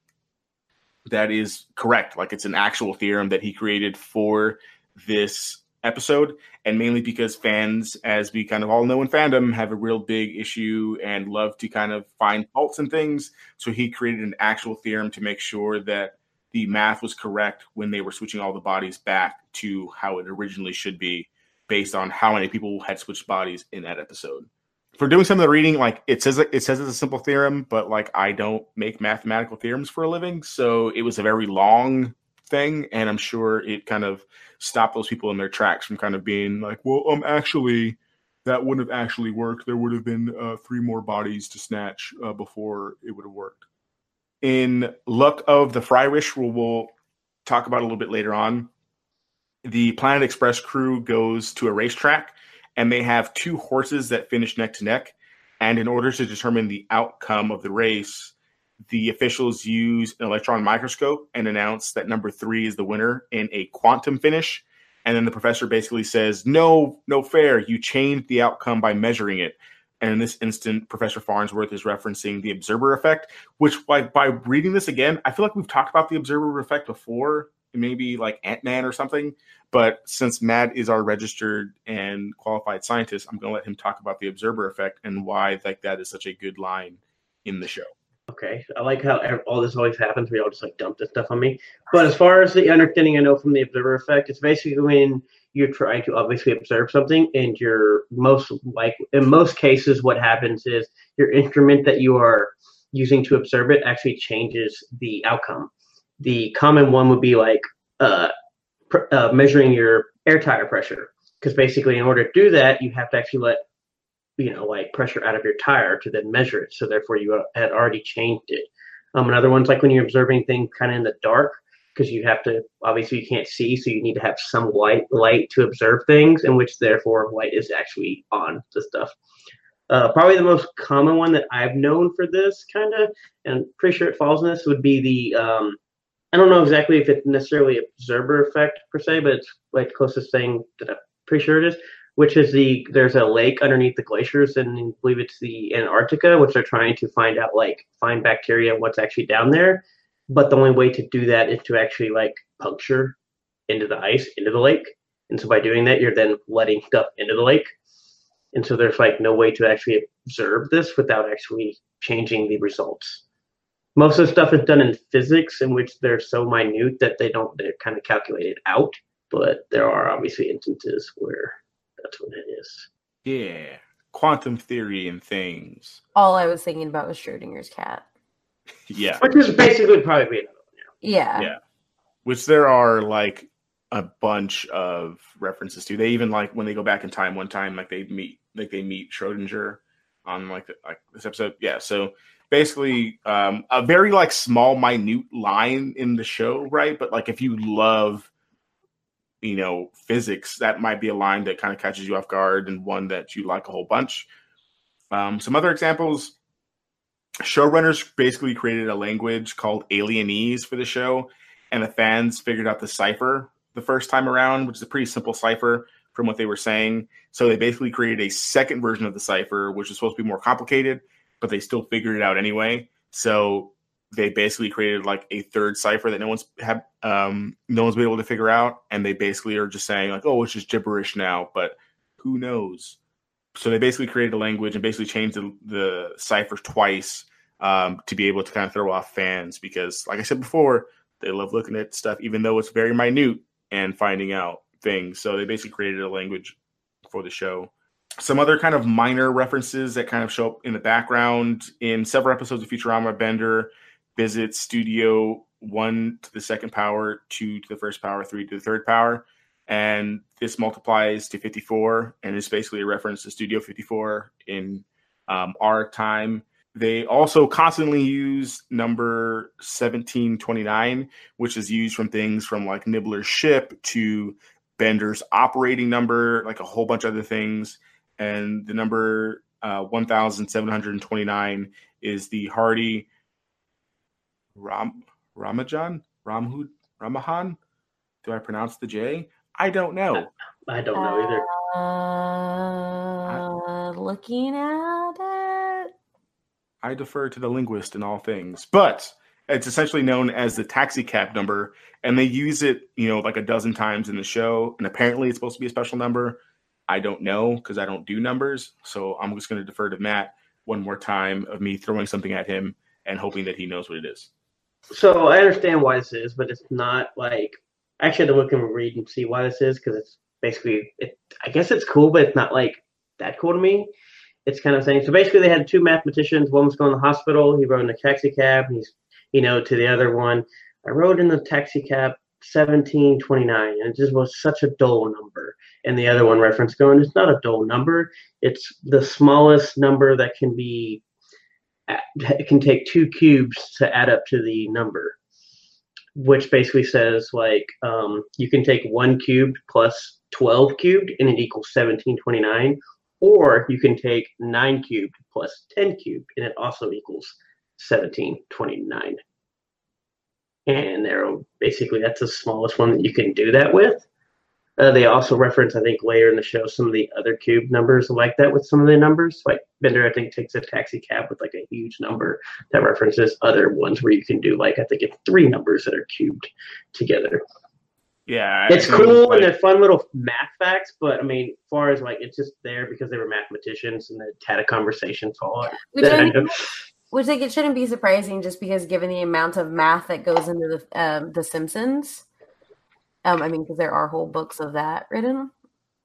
that is correct. Like it's an actual theorem that he created for this episode, and mainly because fans, as we kind of all know in fandom, have a real big issue and love to kind of find faults in things. So he created an actual theorem to make sure that the math was correct when they were switching all the bodies back to how it originally should be based on how many people had switched bodies in that episode. For doing some of the reading, like it says, it says it's a simple theorem, but like I don't make mathematical theorems for a living. So it was a very long thing. And I'm sure it kind of stop those people in their tracks from kind of being like, well, um, actually, that wouldn't have actually worked. There would have been uh, three more bodies to snatch uh, before it would have worked. In Luck of the Fryrish, we'll, we'll talk about a little bit later on, the Planet Express crew goes to a racetrack and they have two horses that finish neck to neck. And in order to determine the outcome of the race, the officials use an electron microscope and announce that number three is the winner in a quantum finish. And then the professor basically says, no, no fair. You changed the outcome by measuring it. And in this instant, Professor Farnsworth is referencing the observer effect, which like by reading this again, I feel like we've talked about the observer effect before, maybe like Ant-Man or something. But since Matt is our registered and qualified scientist, I'm going to let him talk about the observer effect and why like that is such a good line in the show. Okay, I like how all this always happens. We all just like dump this stuff on me. But as far as the understanding I know from the observer effect, it's basically when you're trying to obviously observe something, and you're most like in most cases, what happens is your instrument that you are using to observe it actually changes the outcome. The common one would be like uh, pr- uh, measuring your air tire pressure, because basically in order to do that, you have to actually let you know, like pressure out of your tire to then measure it. So therefore you had already changed it. Um, another one's like when you're observing things kind of in the dark, because you have to, obviously you can't see, so you need to have some white light to observe things, in which therefore light is actually on the stuff. Uh, probably the most common one that I've known for this kind of, and pretty sure it falls in this, would be the, um, I don't know exactly if it's necessarily observer effect per se, but it's like the closest thing that I'm pretty sure it is, which is the, there's a lake underneath the glaciers, and I believe it's the Antarctica, which they're trying to find out, like, find bacteria, what's actually down there. But the only way to do that is to actually, like, puncture into the ice, into the lake. And so by doing that, you're then letting stuff into the lake. And so there's, like, no way to actually observe this without actually changing the results. Most of the stuff is done in physics, in which they're so minute that they don't, they're kind of calculated out. But there are obviously instances where that's what it is. Yeah. Quantum theory and things. All I was thinking about was Schrodinger's cat. Yeah. Which is basically probably another one. Yeah. Yeah. Which there are like a bunch of references to. They even like when they go back in time one time, like they meet like they meet Schrodinger on like the, like this episode. Yeah. So basically um, a very like small, minute line in the show, right? But like if you love you know, physics, that might be a line that kind of catches you off guard and one that you like a whole bunch. Um, some other examples, showrunners basically created a language called Alienese for the show, and the fans figured out the cipher the first time around, which is a pretty simple cipher from what they were saying. So they basically created a second version of the cipher, which was supposed to be more complicated, but they still figured it out anyway. So they basically created like a third cipher that no one's had, um, no one's been able to figure out. And they basically are just saying like, oh, it's just gibberish now, but who knows? So they basically created a language and basically changed the, the ciphers twice um, to be able to kind of throw off fans because, like I said before, they love looking at stuff, even though it's very minute and finding out things. So they basically created a language for the show. Some other kind of minor references that kind of show up in the background in several episodes of Futurama. Bender visits Studio one to the second power, two to the first power, three to the third power. And this multiplies to fifty-four, and it's basically a reference to Studio fifty-four in um, our time. They also constantly use number seventeen twenty-nine, which is used from things from like Nibbler's ship to Bender's operating number, like a whole bunch of other things. And the number uh, one thousand seven hundred twenty-nine is the Hardy Ram Ramajan Ramhud Ramahan. Do I pronounce the J? I don't know. I don't know either. Uh, looking at it. I defer to the linguist in all things, but it's essentially known as the taxi cab number, and they use it, you know, like a dozen times in the show. And apparently, it's supposed to be a special number. I don't know because I don't do numbers, so I'm just going to defer to Matt one more time of me throwing something at him and hoping that he knows what it is. So I understand why this is, but it's not like I actually had to look and read and see why this is because it's basically, it, I guess it's cool, but it's not like that cool to me. It's kind of saying, so basically they had two mathematicians. One was going to the hospital. He rode in a taxi cab. And he's, you know, to the other one, I rode in the taxi cab seventeen twenty-nine, and it just was such a dull number. And the other one reference going, it's not a dull number. It's the smallest number that can be, it can take two cubes to add up to the number. which basically says like um, you can take one cubed plus twelve cubed and it equals seventeen twenty-nine, or you can take nine cubed plus ten cubed and it also equals seventeen twenty-nine. And they're basically that's the smallest one that you can do that with. Uh, they also reference, I think, later in the show some of the other cube numbers like that with some of the numbers. Like Bender, I think, takes a taxi cab with like a huge number that references other ones where you can do like I think it's three numbers that are cubed together. Yeah, it's I cool like, and they're fun little math facts. But I mean, as far as like it's just there because they were mathematicians and they had a conversation. So which, I mean, which like it shouldn't be surprising just because given the amount of math that goes into the um, the Simpsons. Um, I mean, because there are whole books of that written.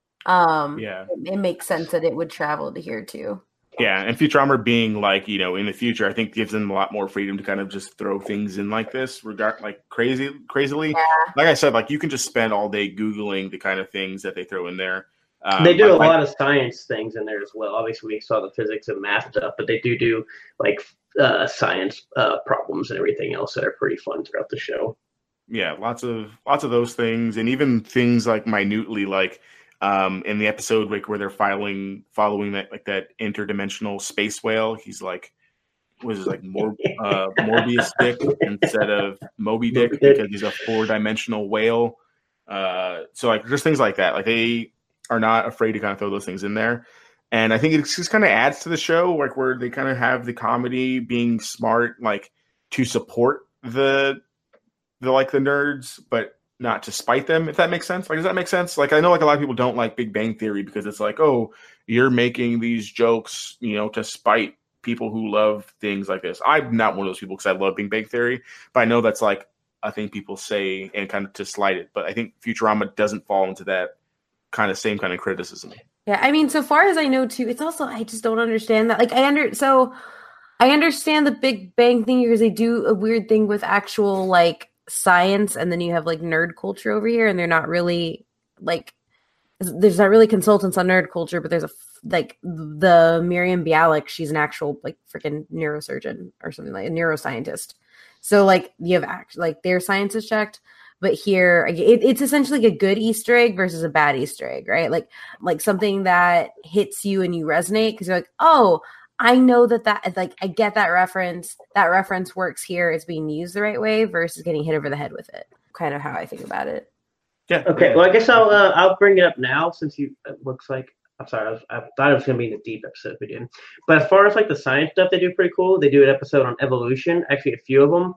Um, yeah, it, it makes sense that it would travel to here too. Yeah, and Futurama being like, you know, in the future, I think gives them a lot more freedom to kind of just throw things in like this, regard like crazy, crazily. Yeah. Like I said, like you can just spend all day Googling the kind of things that they throw in there. Um, they do a lot of science things in there as well. Obviously, we saw the physics and math stuff, but they do do like uh, science uh, problems and everything else that are pretty fun throughout the show. Yeah, lots of lots of those things, and even things like minutely, like um, in the episode like where they're filing following that like that interdimensional space whale. He's like, was it like Mor- uh, Morbius Dick instead of Moby Dick because he's a four dimensional whale. Uh, so like just things like that. Like they are not afraid to kind of throw those things in there, and I think it just kind of adds to the show, like where they kind of have the comedy being smart, like to support the. the like the nerds, but not to spite them, if that makes sense. Like, does that make sense? Like, I know like a lot of people don't like Big Bang Theory because it's like, oh, you're making these jokes, you know, to spite people who love things like this. I'm not one of those people because I love Big Bang Theory, but I know that's like a thing people say and kind of to slight it. But I think Futurama doesn't fall into that kind of same kind of criticism. Yeah, I mean, so far as I know too, it's also I just don't understand that. Like, I under so I understand the Big Bang thing because they do a weird thing with actual like science, and then you have like nerd culture over here, and they're not really like there's not really consultants on nerd culture, but there's a like the Miriam Bialik, she's an actual like freaking neurosurgeon or something, like a neuroscientist. So like you have act like their science is checked, but here it, it's essentially like a good Easter egg versus a bad Easter egg, right? Like like something that hits you and you resonate because you're like, oh, I know that that, like, I get that reference. That reference works here. It's being used the right way versus getting hit over the head with it. Kind of how I think about it. Yeah. Okay. Well, I guess I'll uh, I'll bring it up now since you. It looks like I'm sorry. I, was, I thought it was going to be in the deep episode we did, but as far as like the science stuff, they do pretty cool. They do an episode on evolution. Actually, a few of them.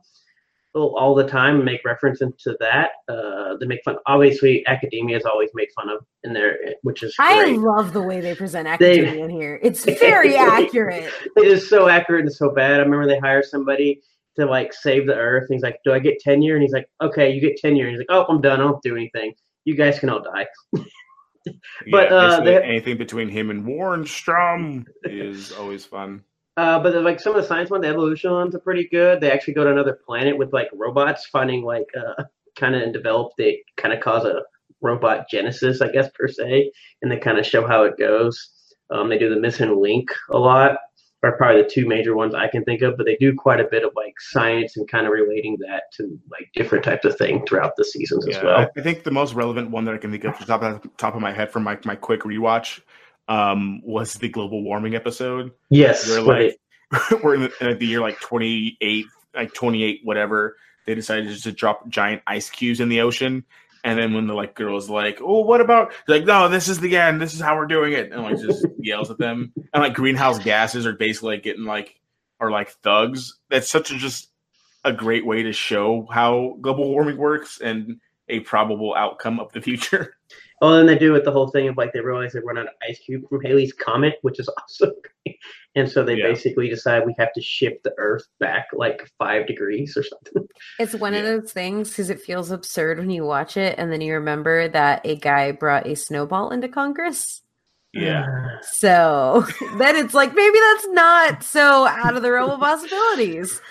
All the time make reference into that. Uh, they make fun. Obviously, academia is always made fun of in there, which is great. I love the way they present academia they, in here. It's very accurate. It is so accurate and so bad. I remember they hire somebody to like save the earth. And he's like, "Do I get tenure?" And he's like, "Okay, you get tenure." And he's like, "Oh, I'm done. I don't do anything. You guys can all die." But yeah, uh, they, anything between him and Warren Strom is always fun. Uh, but like some of the science ones, the evolution ones are pretty good. They actually go to another planet with like robots finding like uh, kind of develop. They kind of cause a robot genesis, I guess per se, and they kind of show how it goes. Um, they do the missing link a lot, are probably the two major ones I can think of. But they do quite a bit of like science and kind of relating that to like different types of things throughout the seasons yeah, as well. I think the most relevant one that I can think of off the top of, top of my head from my my quick rewatch. Um, was the global warming episode? Yes, where like we're in the, in the year like twenty-eight, like twenty-eight, whatever. They decided just to drop giant ice cubes in the ocean, and then when the like girl's like, "Oh, what about?" They're like, "No, this is the end. This is how we're doing it," and like just yells at them. And like greenhouse gases are basically like getting like are like thugs. That's such a just a great way to show how global warming works and a probable outcome of the future. Oh, and they do it the whole thing of like they realize they run out of ice cube from Halley's Comet, which is awesome. And so they yeah. basically decide we have to shift the Earth back like five degrees or something. It's one yeah. of those things because it feels absurd when you watch it and then you remember that a guy brought a snowball into Congress. Yeah. So then it's like maybe that's not so out of the realm of possibilities.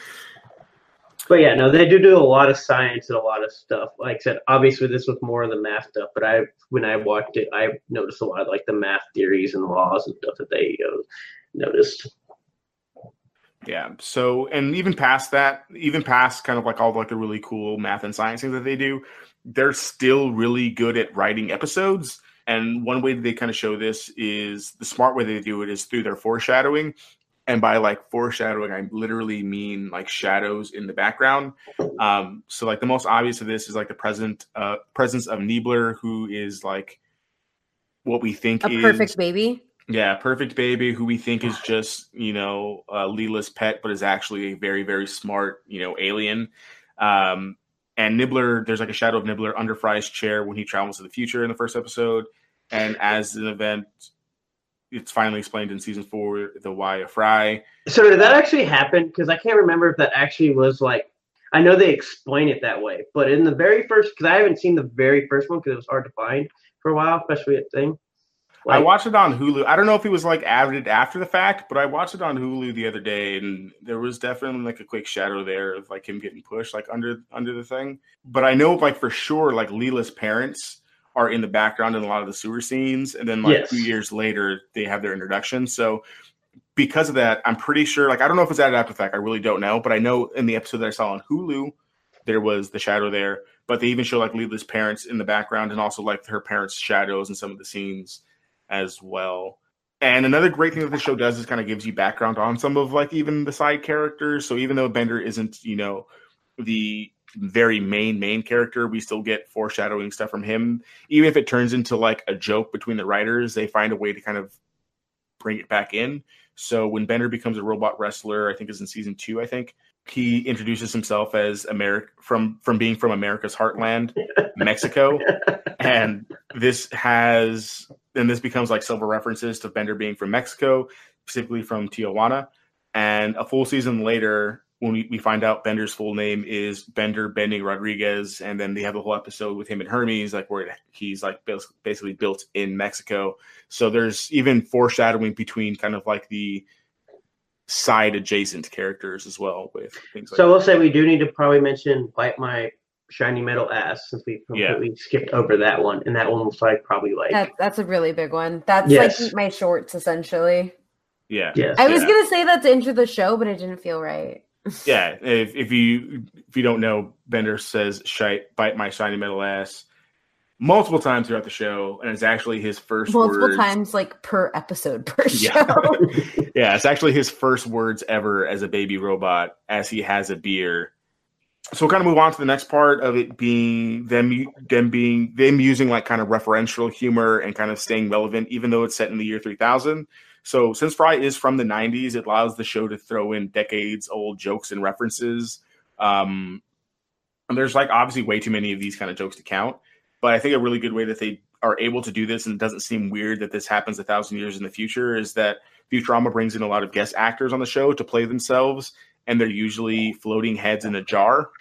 But yeah, no, they do do a lot of science and a lot of stuff. Like I said, obviously this was more of the math stuff, but I, when I watched it, I noticed a lot of like the math theories and laws and stuff that they uh, noticed. Yeah. So, and even past that, even past kind of like all like the really cool math and science things that they do, they're still really good at writing episodes. And one way that they kind of show this is the smart way they do it is through their foreshadowing. And by like foreshadowing, I literally mean like shadows in the background. Um, so like the most obvious of this is like the present uh, presence of Niebler, who is like what we think A is perfect baby. Yeah, perfect baby, who we think is just, you know, uh, Leela's pet, but is actually a very, very smart, you know, alien. Um, and Nibbler, there's like a shadow of Nibbler under Fry's chair when he travels to the future in the first episode. And as an event, it's finally explained in season four, the why of Fry. So did that actually happen? Because I can't remember if that actually was like, I know they explain it that way, but in the very first, because I haven't seen the very first one because it was hard to find for a while, especially at thing. Like, I watched it on Hulu. I don't know if it was like added after the fact, but I watched it on Hulu the other day, and there was definitely like a quick shadow there of like him getting pushed like under under the thing. But I know like for sure like Leela's parents are in the background in a lot of the sewer scenes, and then like Yes. two years later they have their introduction. So because of that, I'm pretty sure like I don't know if it's added after the fact. I really don't know, but I know in the episode that I saw on Hulu there was the shadow there. But they even show like Leela's parents in the background, and also like her parents' shadows in some of the scenes as well. And another great thing that the show does is kind of gives you background on some of like even the side characters. So even though Bender isn't, you know, the very main main character, we still get foreshadowing stuff from him. Even if it turns into like a joke between the writers, they find a way to kind of bring it back in. So when Bender becomes a robot wrestler, I think is in season two, I think he introduces himself as America from from being from America's heartland, Mexico. And this has, and this becomes like several references to Bender being from Mexico, specifically from Tijuana. And a full season later, when we, we find out Bender's full name is Bender Benning Rodriguez, and then they have the whole episode with him and Hermes, like where he's like basically built in Mexico. So there's even foreshadowing between kind of like the side adjacent characters as well with things like So I will say we do need to probably mention Bite My Shiny Metal Ass, since we completely yeah. skipped over that one, and that one was like probably like that, that's a really big one. That's yes. like my shorts essentially. Yeah, yes. I was yeah. gonna say that to enter the show, but it didn't feel right. Yeah, if if you if you don't know, Bender says "shite, bite my shiny metal ass" multiple times throughout the show, and it's actually his first multiple words. times, like per episode per show. Yeah. yeah, it's actually his first words ever as a baby robot, as he has a beer. So we'll kind of move on to the next part of it being them, them being them using like kind of referential humor and kind of staying relevant, even though it's set in the year three thousand. So since Fry is from the nineties, it allows the show to throw in decades old jokes and references. Um, and there's like obviously way too many of these kind of jokes to count, but I think a really good way that they are able to do this, and it doesn't seem weird that this happens a thousand years in the future, is that Futurama brings in a lot of guest actors on the show to play themselves, and they're usually floating heads in a jar.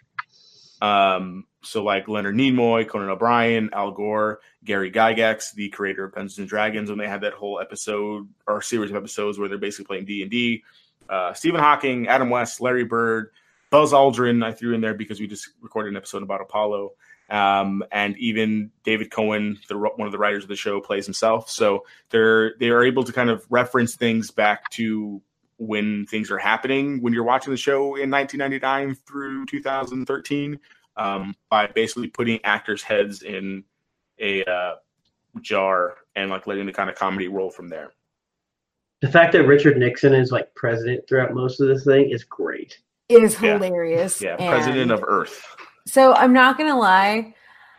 Um, so like Leonard Nimoy, Conan O'Brien, Al Gore, Gary Gygax, the creator of Dungeons and Dragons, when they had that whole episode or series of episodes where they're basically playing D and D. Uh, Stephen Hawking, Adam West, Larry Bird, Buzz Aldrin, I threw in there because we just recorded an episode about Apollo. Um, and even David Cohen, the, one of the writers of the show, plays himself. So they're they are able to kind of reference things back to when things are happening when you're watching the show in nineteen ninety-nine through two thousand thirteen, um, by basically putting actors' heads in a uh, jar and like letting the kind of comedy roll from there. The fact that Richard Nixon is like president throughout most of this thing is great. It is Yeah. hilarious. Yeah, and president of Earth. So I'm not gonna lie.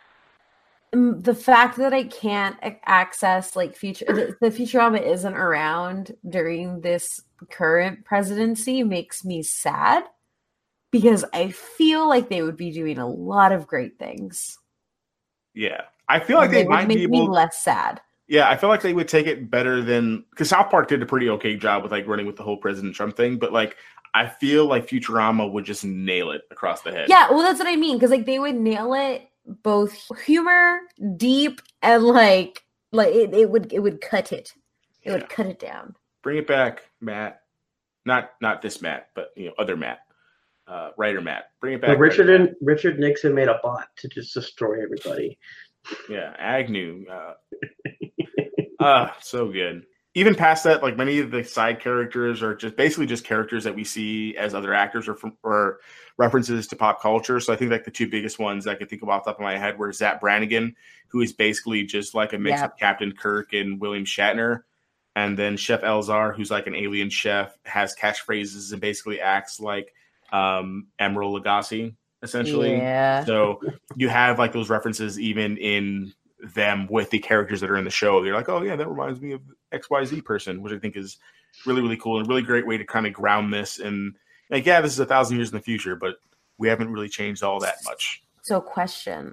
mm, The fact that I can't ac- access like future the, the Futurama isn't around during this current presidency makes me sad, because I feel like they would be doing a lot of great things. Yeah, I feel like And they, would might make be me able. less sad. Yeah, I feel like they would take it better than, because South Park did a pretty okay job with like running with the whole President Trump thing, but like I feel like Futurama would just nail it across the head. Yeah, well, that's what I mean, because like they would nail it, both humor, deep, and like like it, it would it would cut it. It Yeah. would cut it down. Bring it back, Matt. Not not this Matt, but you know other Matt, uh, writer Matt. Bring it back. But Richard writer and Richard Nixon made a bot to just destroy everybody. Matt. Yeah, Agnew. Uh, uh, so good. even past that, like many of the side characters are just basically just characters that we see as other actors or from, or references to pop culture. So I think like the two biggest ones I could think of off the top of my head were Zap Brannigan, who is basically just like a mix Yep. of Captain Kirk and William Shatner. And then Chef Elzar, who's like an alien chef, has catchphrases and basically acts like um, Emeril Lagasse, essentially. Yeah. So you have like those references even in them with the characters that are in the show. They're like, oh yeah, that reminds me of X Y Z person, which I think is really, really cool and a really great way to kind of ground this. And like, yeah, this is a thousand years in the future, but we haven't really changed all that much. So, question: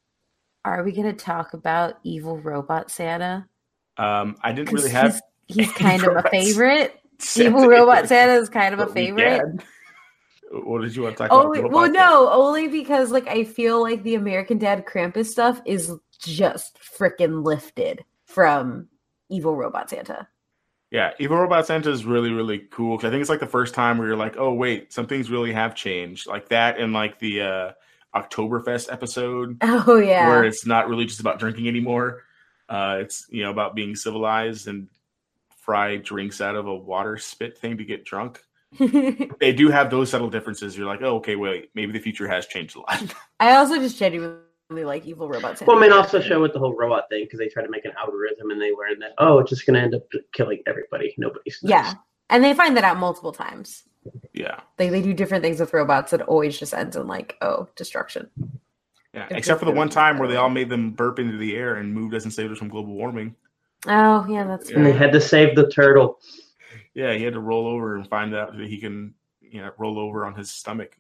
are we going to talk about evil robot Santa? Um, I didn't 'Cause really have. He's, he's kind of a robots. favorite. Santa Evil robot is- Santa is kind of a but we favorite. can. What did you want to talk Only, about? well, Robot no, only because like I feel like the American Dad Krampus stuff is just freaking lifted from Evil Robot Santa. Yeah, Evil Robot Santa is really, really cool. 'Cause I think it's like the first time where you're like, oh, wait, some things really have changed. Like that and like the uh, Oktoberfest episode Oh yeah, where it's not really just about drinking anymore. Uh, it's, you know, about being civilized and fry drinks out of a water spit thing to get drunk. They do have those subtle differences. You're like, oh, okay, wait, maybe the future has changed a lot. I also just genuinely like Evil Robot Santa. Well, I mean, also show with the whole robot thing because they try to make an algorithm and they learn that oh, it's just going to end up killing everybody. Nobody's Yeah, and they find that out multiple times. Yeah. They they do different things with robots that always just ends in like, oh, destruction. Yeah. It's Except for the just one really time where they cool. all made them burp into the air and move doesn't save us from global warming. Oh yeah, that's And they right. had to save the turtle. Yeah, he had to roll over and find out that he can, you know, roll over on his stomach.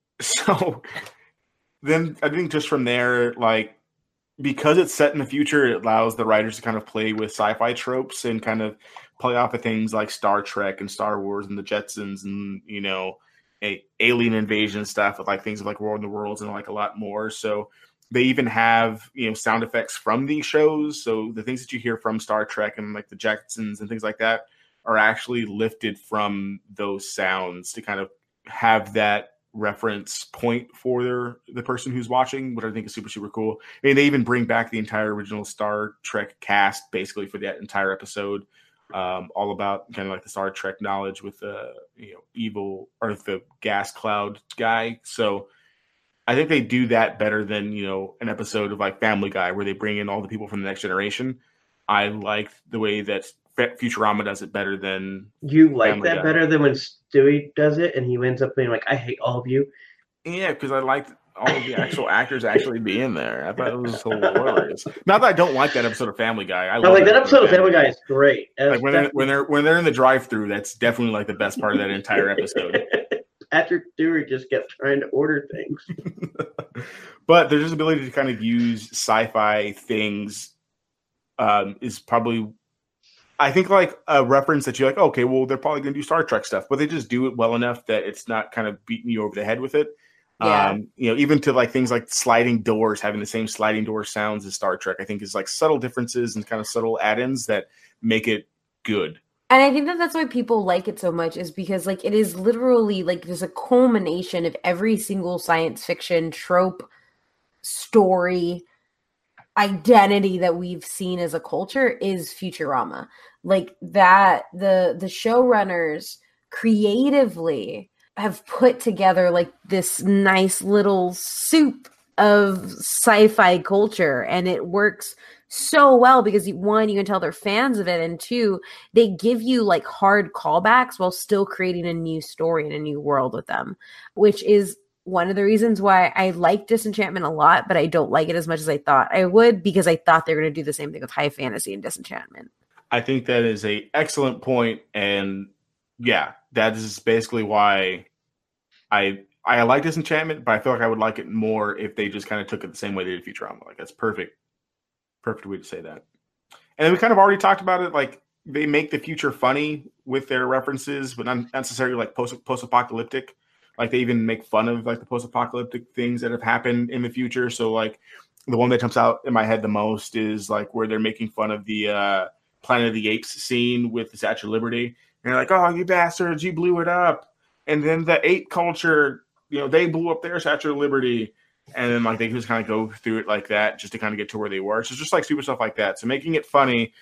So then I think just from there, like, because it's set in the future, it allows the writers to kind of play with sci-fi tropes and kind of play off of things like Star Trek and Star Wars and the Jetsons and, you know, a alien invasion stuff with like things like War in the Worlds and like a lot more. So they even have, you know, sound effects from these shows. So the things that you hear from Star Trek and like the Jetsons and things like that are actually lifted from those sounds to kind of have that reference point for their, the person who's watching, which I think is super, super cool. I mean, they even bring back the entire original Star Trek cast basically for that entire episode. Um, all about kind of like the Star Trek knowledge with the, you know, evil or the gas cloud guy. So I think they do that better than, you know, an episode of like Family Guy where they bring in all the people from the next generation. I like the way that Futurama does it better than You like Family that Guy. better than when Stewie does it and he ends up being like, I hate all of you. yeah, because I liked all of the actual actors actually being there. I thought it was hilarious. Not that I don't like that episode of Family Guy. I I like that episode of Family Guy is great. Like when they're, when they're when they're in the drive-through, that's definitely like the best part of that entire episode. Patrick Stewart just kept trying to order things. But their just ability to kind of use sci-fi things um, is probably, I think, like a reference that you're like, okay, well, they're probably going to do Star Trek stuff, but they just do it well enough that it's not kind of beating you over the head with it. Yeah. Um, you know, even to like things like sliding doors, having the same sliding door sounds as Star Trek, I think is like subtle differences and kind of subtle add-ins that make it good. And I think that that's why people like it so much is because like it is literally like there's a culmination of every single science fiction trope, story, identity that we've seen as a culture is Futurama. Like that the the showrunners creatively have put together like this nice little soup of sci-fi culture, and it works so well because one, you can tell they're fans of it, and two, they give you like hard callbacks while still creating a new story and a new world with them, which is one of the reasons why I like Disenchantment a lot, but I don't like it as much as I thought I would because I thought they were going to do the same thing with High Fantasy and Disenchantment. I think that is a excellent point, and yeah, that is basically why I I like Disenchantment, but I feel like I would like it more if they just kind of took it the same way they did Futurama. Like that's perfect, perfect way to say that. And then we kind of already talked about it. Like they make the future funny with their references, but not necessarily like post post apocalyptic. Like they even make fun of like the post apocalyptic things that have happened in the future. So like the one that jumps out in my head the most is like where they're making fun of the uh, Planet of the Apes scene with the Statue of Liberty. And they're like, "Oh, you bastards, you blew it up." And then the ape culture, you know, they blew up their Statue of Liberty. And then like they just kind of go through it like that just to kind of get to where they were. So it's just like stupid stuff like that. So making it funny,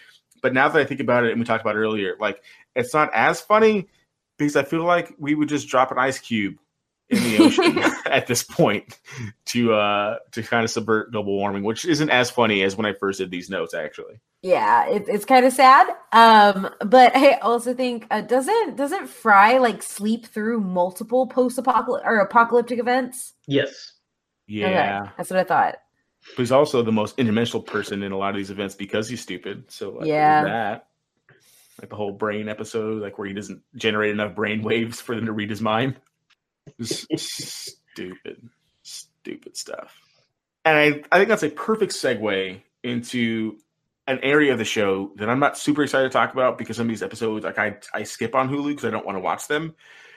But now that I think about it, and we talked about it earlier, like it's not as funny because I feel like we would just drop an ice cube in the ocean at this point to uh to kind of subvert global warming, which isn't as funny as when I first did these notes, actually. Yeah, it, it's kind of sad. Um, but I also think uh, doesn't doesn't Fry like sleep through multiple post-apocalyptic or apocalyptic events? Yes. Yeah, Okay, that's what I thought. But he's also the most interdimensional person in a lot of these events because he's stupid. So like, Yeah. that like the whole brain episode, like where he doesn't generate enough brain waves for them to read his mind. Just stupid, stupid stuff. And I, I think that's a perfect segue into an area of the show that I'm not super excited to talk about because some of these episodes, like I, I skip on Hulu because I don't want to watch them.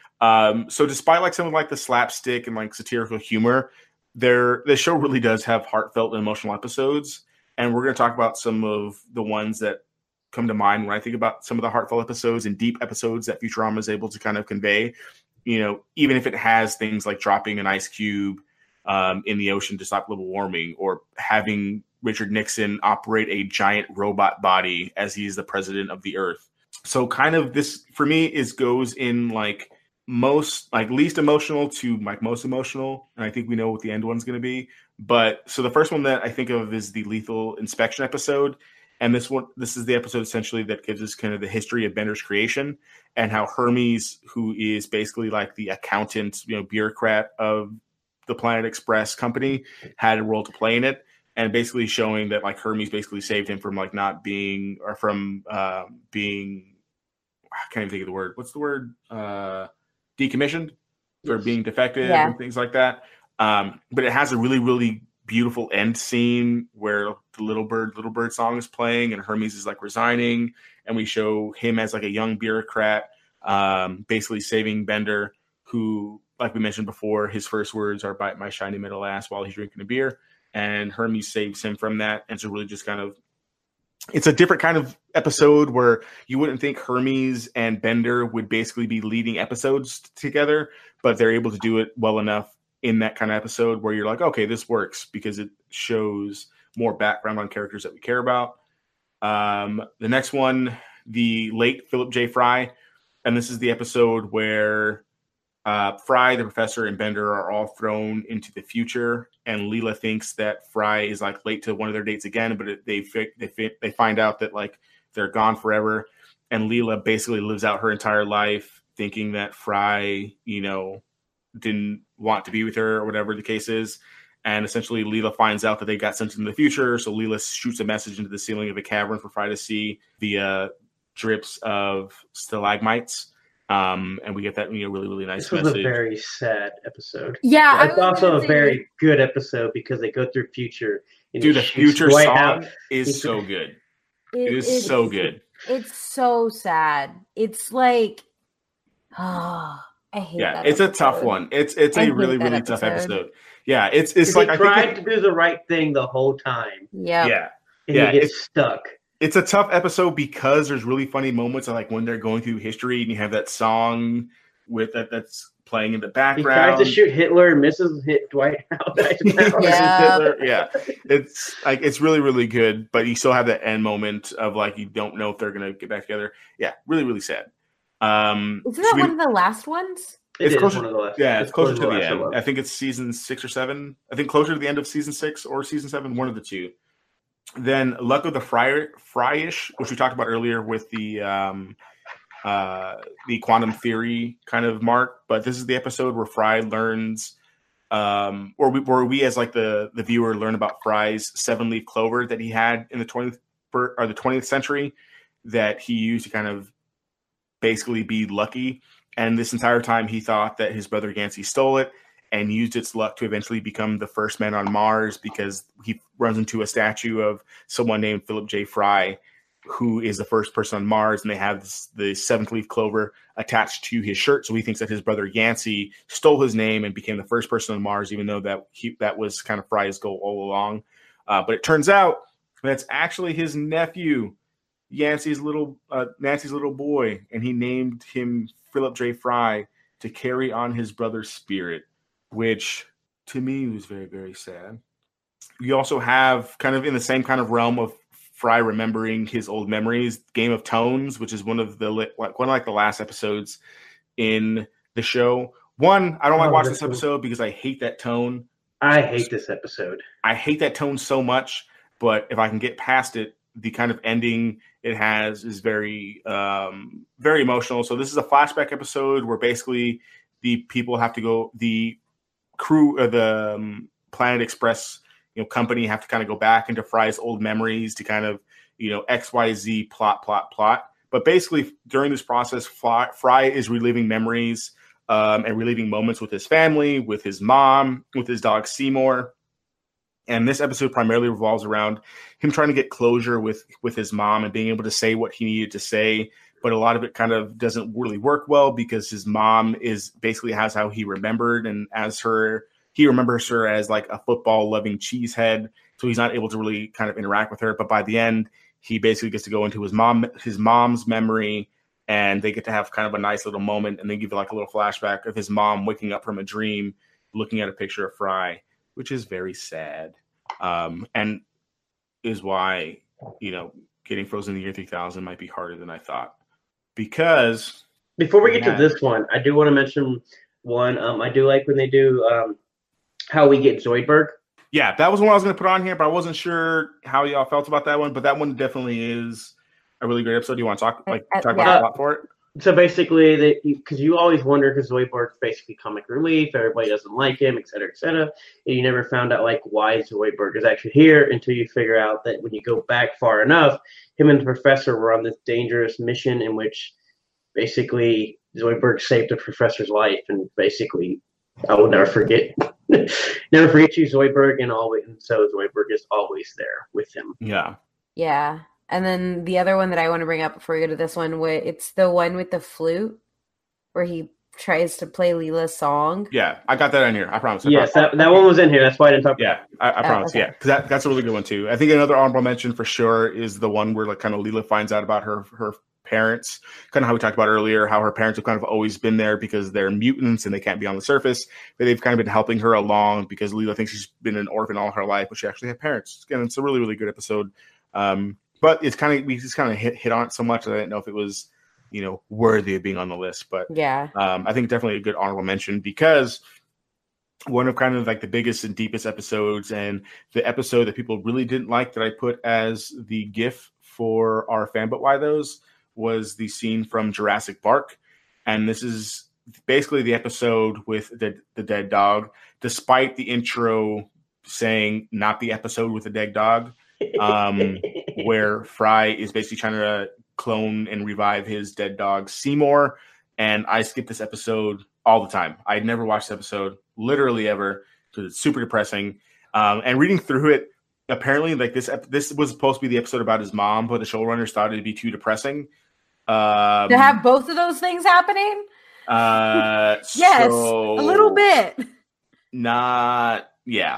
Um, so despite like some of like the slapstick and like satirical humor, there the show really does have heartfelt and emotional episodes. And we're going to talk about some of the ones that come to mind when I think about some of the heartfelt episodes and deep episodes that Futurama is able to kind of convey. You know, even if it has things like dropping an ice cube um, in the ocean to stop global warming, or having Richard Nixon operate a giant robot body as he is the president of the Earth. So kind of this, for me, is goes in like most, like least emotional to like most emotional. And I think we know what the end one's going to be. But so the first one that I think of is the Lethal Inspection episode. And this one, this is the episode essentially that gives us kind of the history of Bender's creation and how Hermes, who is basically like the accountant, you know, bureaucrat of the Planet Express company, had a role to play in it. And basically showing that like Hermes basically saved him from like not being, or from uh, being, I can't even think of the word. What's the word? Uh, decommissioned or being defective Yeah. and things like that. Um, but it has a really, really beautiful end scene where the Little Bird, Little Bird song is playing and Hermes is like resigning. And we show him as like a young bureaucrat, um, basically saving Bender, who, like we mentioned before, his first words are "bite my shiny metal ass" while he's drinking a beer. And Hermes saves him from that. And so really just kind of, it's a different kind of episode where you wouldn't think Hermes and Bender would basically be leading episodes together, but they're able to do it well enough in that kind of episode where you're like, okay, this works because it shows more background on characters that we care about. Um, the next one, the late Philip J. Fry. And this is the episode where uh, Fry, the professor, and Bender are all thrown into the future. And Leela thinks that Fry is like late to one of their dates again, but it, they, they, they find out that like they're gone forever. And Leela basically lives out her entire life thinking that Fry, you know, didn't want to be with her or whatever the case is. And essentially Leela finds out that they got sent into the future. So Leela shoots a message into the ceiling of a cavern for Fry to see via drips of stalagmites. Um, and we get that, you know, really, really nice This was message. a very sad episode. Yeah, I It's was also gonna a say- very good episode because they go through future. and Dude, he the shoots future Dwight song out. is so good. It, It is it's- so good. It's so sad. It's like, oh, I hate Yeah, that it's a tough episode. one. It's it's I a hate really, that really tough episode. episode. Yeah, it's it's He like I tried think to do the right thing the whole time, Yep. yeah. and Yeah, he gets it's- stuck. It's a tough episode because there's really funny moments of like when they're going through history and you have that song with that that's playing in the He background. tries to shoot Hitler and misses, hit Dwight out. Yeah. Hitler, yeah. It's like it's really, really good, but you still have that end moment of like you don't know if they're gonna get back together. Yeah, really, really sad. Um Isn't should that we- one of the last ones? It It's is closer- one of the last. yeah, it's closer to the last end. one. I think it's season six or seven. I think closer to the end of season six or season seven, one of the two. Then Luck of the Fry Fryish, which we talked about earlier with the um, uh, the quantum theory kind of mark. But this is the episode where Fry learns, um, or we, where we as like the the viewer learn about Fry's seven leaf clover that he had in the twentieth or the twentieth century that he used to kind of basically be lucky. And this entire time, he thought that his brother Yancey stole it and used its luck to eventually become the first man on Mars because he runs into a statue of someone named Philip J. Fry, who is the first person on Mars. And they have this, the seventh leaf clover attached to his shirt. So he thinks that his brother Yancey stole his name and became the first person on Mars, even though that he, that was kind of Fry's goal all along. Uh, but it turns out that's actually his nephew, Yancey's little uh, Nancy's little boy, and he named him Philip J. Fry to carry on his brother's spirit, which to me was very, very sad. We also have kind of in the same kind of realm of Fry remembering his old memories. Game of Tones, which is one of the like one of like the last episodes in the show. One, I don't like Oh, watching this this one. episode because I hate that tone. I hate this episode. I hate that tone so much, but if I can get past it, the kind of ending it has is very, um, very emotional. So this is a flashback episode where basically the people have to go, the crew of the um, Planet Express, you know, company have to kind of go back into Fry's old memories to kind of, you know, X Y Z plot, plot, plot. But basically during this process, Fry, Fry is reliving memories um, and reliving moments with his family, with his mom, with his dog Seymour. And this episode primarily revolves around him trying to get closure with, with his mom and being able to say what he needed to say. But a lot of it kind of doesn't really work well because his mom is basically has how he remembered. And as her, he remembers her as like a football loving cheesehead. So he's not able to really kind of interact with her. But by the end, he basically gets to go into his mom, his mom's memory, and they get to have kind of a nice little moment. And they give you like a little flashback of his mom waking up from a dream, looking at a picture of Fry, which is very sad, um, and is why, you know, getting Frozen in the year three thousand might be harder than I thought. Because Before we get Yeah. to this one, I do want to mention one. Um, I do like when they do um, how we get Zoidberg. yeah, that was one I was going to put on here, but I wasn't sure how y'all felt about that one. But that one definitely is a really great episode. Do you want to talk like Uh, talk about yeah. the plot for it? So basically, because you always wonder, because Zoidberg's basically comic relief, everybody doesn't like him, et cetera, et cetera. And you never found out like why Zoidberg is actually here until you figure out that when you go back far enough, him and the professor were on this dangerous mission in which basically Zoidberg saved the professor's life, and basically, I will never forget, never forget you, Zoidberg, and always, and so Zoidberg is always there with him. Yeah, Yeah. And then the other one that I want to bring up before we go to this one, wh- it's the one with the flute where he tries to play Leela's song. yeah, I got that on here. I promise. I Yes, promise. that, that one was in here. That's why I didn't talk. Yeah, I, I Oh, promise. okay. Yeah, because that, that's a really good one too. I think another honorable mention for sure is the one where like kind of Leela finds out about her her parents, kind of how we talked about earlier, how her parents have kind of always been there because they're mutants and they can't be on the surface, but they've kind of been helping her along because Leela thinks she's been an orphan all her life, but she actually had parents. Again, it's a really really good episode. Um, but it's kind of we just kind of hit hit on it so much that I didn't know if it was, you know, worthy of being on the list, but Yeah. um, I think definitely a good honorable mention because one of kind of like the biggest and deepest episodes, and the episode that people really didn't like that I put as the GIF for our fan, but why those was the scene from Jurassic Park. And this is basically the episode with the, the dead dog, despite the intro saying not the episode with the dead dog, um, where Fry is basically trying to clone and revive his dead dog Seymour. And I skip this episode all the time. I'd never watched the episode literally ever because it's super depressing. Um, and reading through it, apparently like this ep- this was supposed to be the episode about his mom, but the showrunners thought it'd be too depressing. Um, To have both of those things happening? uh, Yes, so a little bit. Not, yeah.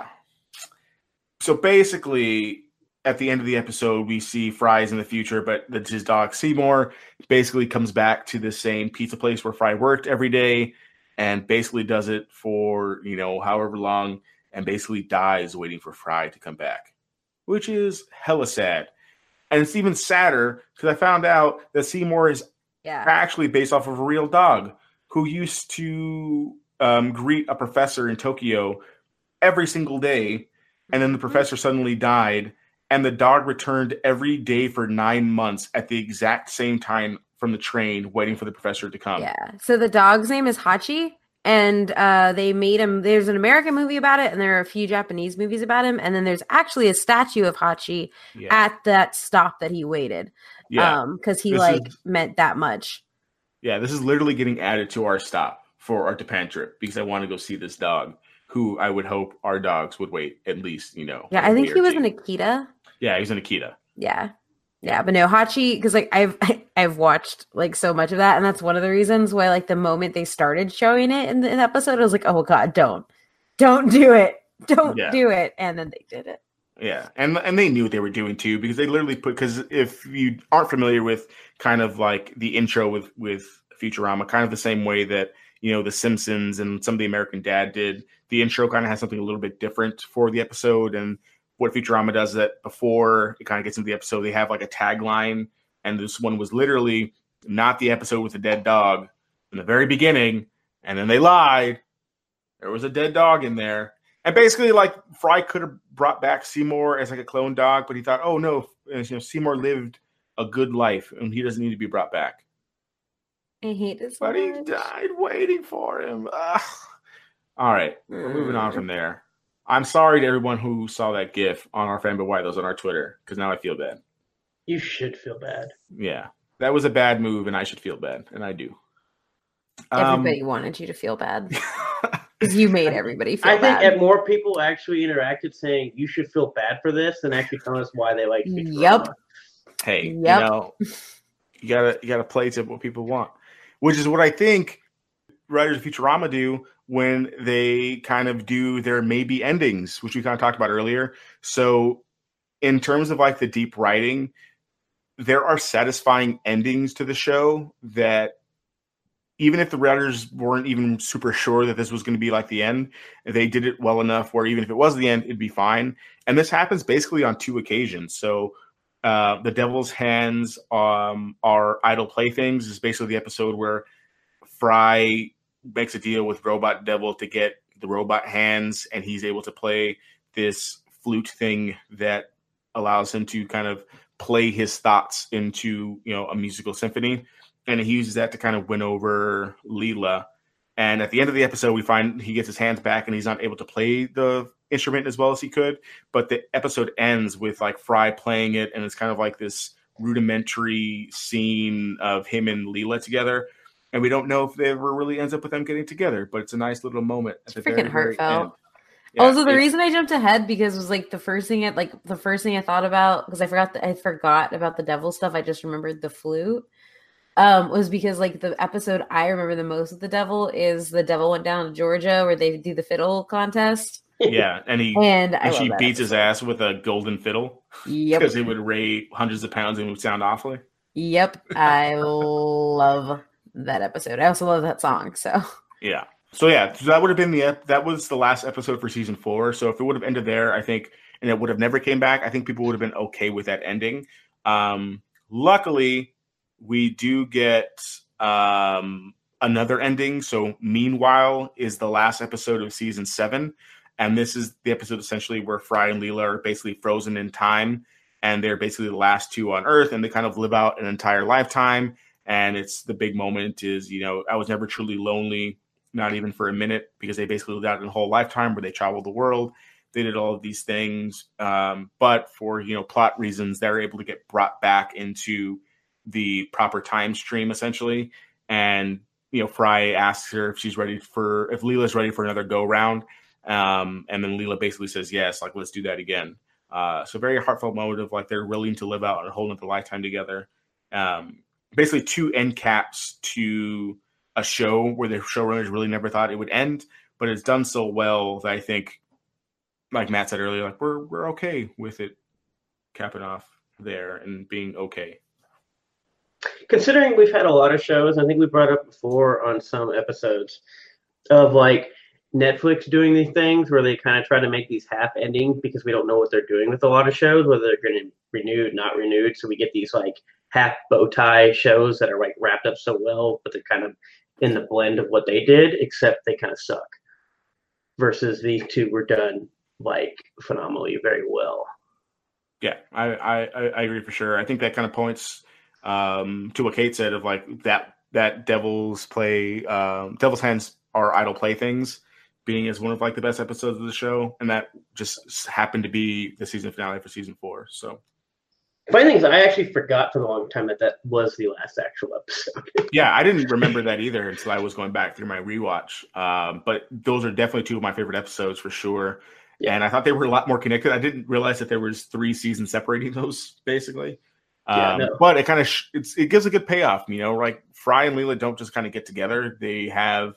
So basically, at the end of the episode, we see Fry's in the future, but that's his dog Seymour basically comes back to the same pizza place where Fry worked every day and basically does it for, you know, however long, and basically dies waiting for Fry to come back, which is hella sad. And it's even sadder because I found out that Seymour is Yeah. actually based off of a real dog who used to um, greet a professor in Tokyo every single day. And then the professor suddenly died, and the dog returned every day for nine months at the exact same time from the train, waiting for the professor to come. Yeah. So the dog's name is Hachi, and uh, they made him. There's an American movie about it, and there are a few Japanese movies about him. And then there's actually a statue of Hachi Yeah. at that stop that he waited. yeah. Um, because he This like is- meant that much. Yeah. This is literally getting added to our stop for our Japan trip because I want to go see this dog, who I would hope our dogs would wait at least, you know. Yeah, like I a think day he or was two. an Akita. Yeah, he's an Akita. Yeah. Yeah, but no, Hachi, because like I've I've watched like so much of that, and that's one of the reasons why like the moment they started showing it in the, in the episode, I was like, oh god, don't, don't do it, don't Yeah. do it, and then they did it. Yeah, and and they knew what they were doing too, because they literally put, because if you aren't familiar with kind of like the intro with with Futurama, kind of the same way that, you know, The Simpsons and some of the American Dad did, the intro kind of has something a little bit different for the episode, and what Futurama does that before it kind of gets into the episode, they have like a tagline, and this one was literally not the episode with the dead dog in the very beginning, and then they lied. There was a dead dog in there. And basically, like, Fry could have brought back Seymour as like a clone dog, but he thought, oh no, you know, Seymour lived a good life, and he doesn't need to be brought back. I hate this. But he died waiting for him. Ugh. All right, we're moving on from there. I'm sorry to everyone who saw that GIF on our Fanboy Why Those on our Twitter, because now I feel bad. You should feel bad. Yeah, that was a bad move, and I should feel bad, and I do. Everybody um, wanted you to feel bad. Because you made everybody feel I bad. think if more people actually interacted saying you should feel bad for this than actually telling us why they like Futurama. Yep. Hey, yep. you know, you gotta you gotta play to what people want. Which is what I think writers of Futurama do when they kind of do their maybe endings, which we kind of talked about earlier. So in terms of like the deep writing, there are satisfying endings to the show that even if the writers weren't even super sure that this was going to be like the end, they did it well enough where even if it was the end, it'd be fine. And this happens basically on two occasions. So uh, The Devil's Hands um, are idle playthings is basically the episode where Fry makes a deal with Robot Devil to get the robot hands, and he's able to play this flute thing that allows him to kind of play his thoughts into, you know, a musical symphony. And he uses that to kind of win over Leela. And at the end of the episode, we find he gets his hands back and he's not able to play the instrument as well as he could. But the episode ends with like Fry playing it. And it's kind of like this rudimentary scene of him and Leela together. And we don't know if it ever really ends up with them getting together. But it's a nice little moment at the freaking very, very heartfelt. end. Yeah, also, the it, reason I jumped ahead because it was like the first thing, it like the first thing I thought about, because I forgot that I forgot about the devil stuff. I just remembered the flute. Um, was because like the episode I remember the most with the devil is the devil went down to Georgia where they do the fiddle contest. Yeah, and he and, and she beats episode. his ass with a golden fiddle. Yep, because it would weigh hundreds of pounds and it would sound awfully. Yep, I love that episode. I also love that song. So yeah, so yeah, so that would have been the that was the last episode for season four. So if it would have ended there, I think, and it would have never came back, I think people would have been okay with that ending. Um, luckily. We do get um, another ending. So Meanwhile is the last episode of season seven. And this is the episode essentially where Fry and Leela are basically frozen in time. And they're basically the last two on Earth. And they kind of live out an entire lifetime. And it's the big moment is, you know, I was never truly lonely, not even for a minute, because they basically lived out a whole lifetime where they traveled the world. They did all of these things. Um, but for, you know, plot reasons, they're able to get brought back into the proper time stream essentially. And, you know, Fry asks her if she's ready for, if Leela's ready for another go round. Um, and then Leela basically says, yes, like, let's do that again. Uh, so very heartfelt moment of like, they're willing to live out a whole nother lifetime together. Um, basically two end caps to a show where the showrunners really never thought it would end, but it's done so well that I think, like Matt said earlier, like we're, we're okay with it capping off there and being okay. Considering we've had a lot of shows, I think we brought up before on some episodes of like Netflix doing these things where they kind of try to make these half endings because we don't know what they're doing with a lot of shows, whether they're going to renewed, not renewed. So we get these like half bow tie shows that are like wrapped up so well, but they're kind of in the blend of what they did, except they kind of suck. Versus these two were done like phenomenally, very well. Yeah, I, I, I agree for sure. I think that kind of points um, to what Kate said of like that that Devil's play, um, Devil's Hands are idle playthings being as one of like the best episodes of the show, and that just happened to be the season finale for season four. So, funny thing is, I actually forgot for a long time that that was the last actual episode. Yeah, I didn't remember that either until I was going back through my rewatch. Um, but those are definitely two of my favorite episodes for sure. Yeah. And I thought they were a lot more connected. I didn't realize that there was three seasons separating those, basically. Yeah, um, no. But it kind of sh- it's, it gives a good payoff. You know, like Fry and Leela don't just kind of get together; they have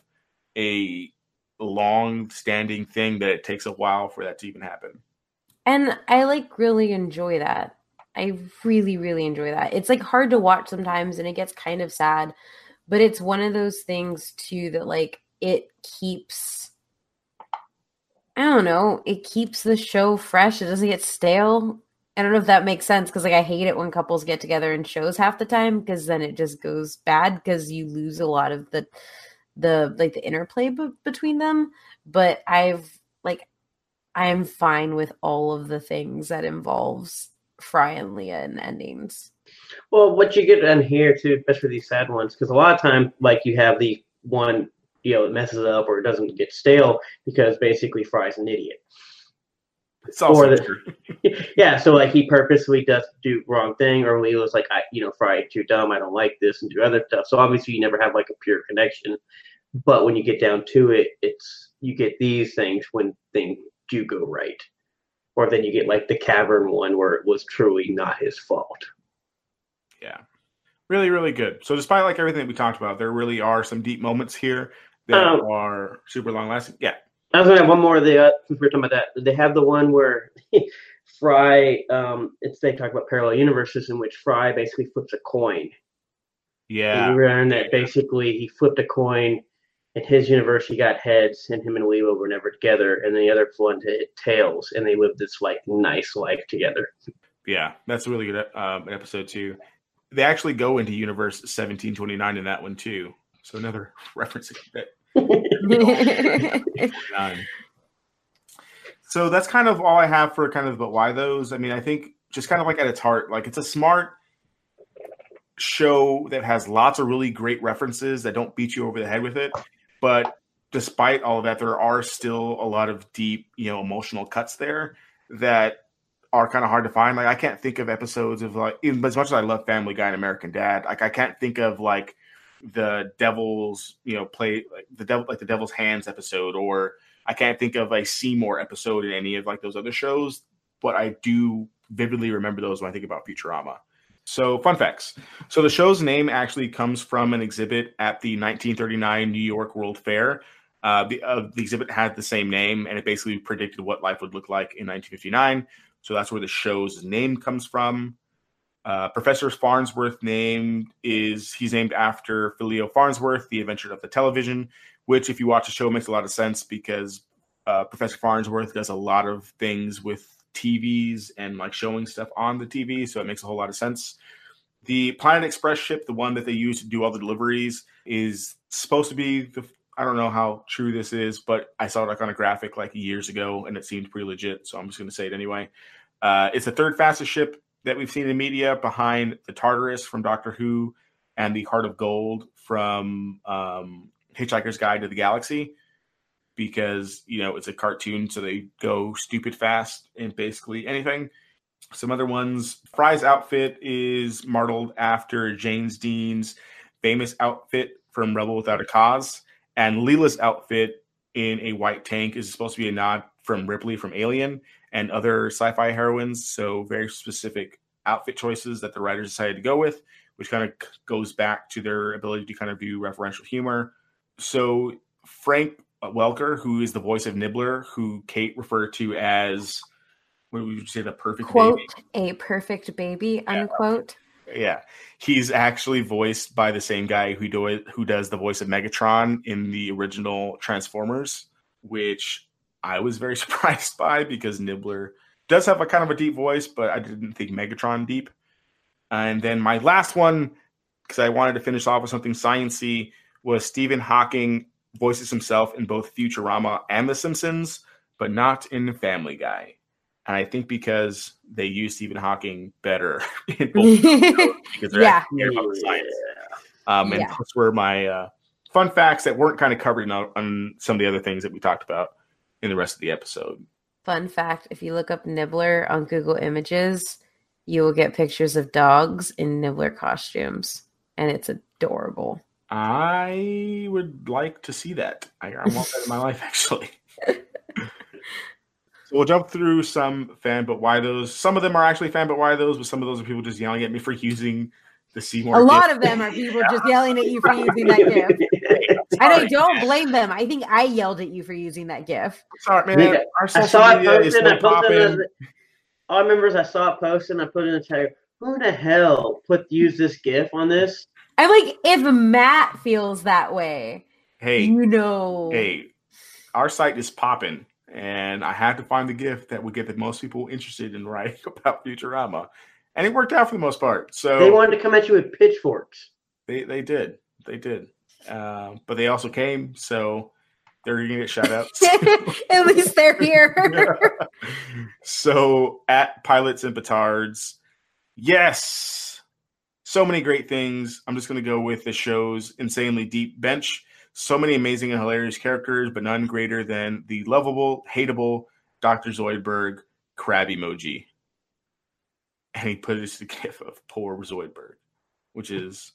a long-standing thing that it takes a while for that to even happen. And I like really enjoy that. I really, really enjoy that. It's like hard to watch sometimes, and it gets kind of sad, but it's one of those things too that like it keeps. I don't know. It keeps the show fresh. It doesn't get stale. I don't know if that makes sense because like I hate it when couples get together in shows half the time because then it just goes bad because you lose a lot of the the like the interplay b- between them. But I've like I'm fine with all of the things that involves Fry and Leah and endings. Well, what you get in here too, especially these sad ones, because a lot of times, like you have the one, you know, it messes it up or it doesn't get stale because basically Fry's an idiot. It's also or true. the, yeah, so like he purposely does do wrong thing, or Leela's like, I, you know, Fry, you're dumb, I don't like this, and do other stuff. So obviously you never have like a pure connection. But when you get down to it, it's you get these things when things do go right, or then you get like the cavern one where it was truly not his fault. Yeah, really, really good. So despite like everything that we talked about, there really are some deep moments here that Um, are super long lasting. Yeah. I was gonna have one more of the uh, since we we're talking about that. They have the one where Fry, um, it's they talk about parallel universes in which Fry basically flips a coin. Yeah. And we learned that basically he flipped a coin. In his universe, he got heads, and him and Leela were never together. And then the other one hit tails, and they lived this like nice life together. Yeah, that's a really good um, episode too. They actually go into universe seventeen twenty-nine in that one too. So another reference. So that's kind of all I have for kind of but why those. I mean, I think just kind of like at its heart, like it's a smart show that has lots of really great references that don't beat you over the head with it. But despite all of that, there are still a lot of deep, you know, emotional cuts there that are kind of hard to find. Like I can't think of episodes of like, even as much as I love Family Guy and American Dad, like I can't think of like the Devil's, you know, play like the devil, like the Devil's Hands episode, or I can't think of a Seymour episode in any of like those other shows. But I do vividly remember those when I think about Futurama. So fun facts. So the show's name actually comes from an exhibit at the nineteen thirty-nine New York World Fair. Uh, the, uh, the exhibit had the same name, and it basically predicted what life would look like in nineteen fifty-nine. So that's where the show's name comes from. Uh, Professor Farnsworth name is he's named after Filio Farnsworth, the inventor of the television, which if you watch the show makes a lot of sense because uh, Professor Farnsworth does a lot of things with T Vs and like showing stuff on the T V, so it makes a whole lot of sense. The Planet Express ship, the one that they use to do all the deliveries, is supposed to be the I don't know how true this is, but I saw it like on a graphic like years ago and it seemed pretty legit, so I'm just going to say it anyway. Uh, it's the third fastest ship that we've seen in media behind the Tartarus from Doctor Who and the Heart of Gold from um, Hitchhiker's Guide to the Galaxy, because, you know, it's a cartoon, so they go stupid fast in basically anything. Some other ones, Fry's outfit is modeled after James Dean's famous outfit from Rebel Without a Cause, and Leela's outfit in a white tank is supposed to be a nod from Ripley from Alien and other sci-fi heroines, so very specific outfit choices that the writers decided to go with, which kind of goes back to their ability to kind of do referential humor. So Frank Welker, who is the voice of Nibbler, who Kate referred to as, what would you say, the perfect quote, baby? a perfect baby, unquote. Yeah. yeah. He's actually voiced by the same guy who, do, who does the voice of Megatron in the original Transformers, which I was very surprised by because Nibbler does have a kind of a deep voice, but I didn't think Megatron deep. And then my last one, because I wanted to finish off with something science-y, was Stephen Hawking voices himself in both Futurama and The Simpsons, but not in Family Guy. And I think because they use Stephen Hawking better in both shows, because they're Yeah. actually care about the science. Um, and Yeah. those were my uh, fun facts that weren't kind of covered on, on some of the other things that we talked about in the rest of the episode. Fun fact, if you look up Nibbler on Google Images, you will get pictures of dogs in Nibbler costumes, and it's adorable. I would like to see that. I, I want that in my life, actually. So we'll jump through some fan, but why those? Some of them are actually fan, but why those? But some of those are people just yelling at me for using the Seymour. A lot gift. of them are people just yelling at you for using that GIF. And I don't blame them. I think I yelled at you for using that GIF. Sorry, man. Yeah. Our I social saw it media is posted. I still posted popping. it. All I remember is I saw it posted and I put it in the tag. Who the hell put use this GIF on this? I'm like, if Matt feels that way, Hey, you know. hey, our site is popping, and I had to find the GIF that would get the most people interested in writing about Futurama, and it worked out for the most part. So they wanted to come at you with pitchforks. They they did, they did, uh, but they also came, so they're gonna get shout outs. At least they're here. So at Pilots and Petards, yes, so many great things. I'm just gonna go with the show's insanely deep bench. So many amazing and hilarious characters, but none greater than the lovable, hateable Doctor Zoidberg crab emoji. And he put it as the gif of poor Zoidberg, which is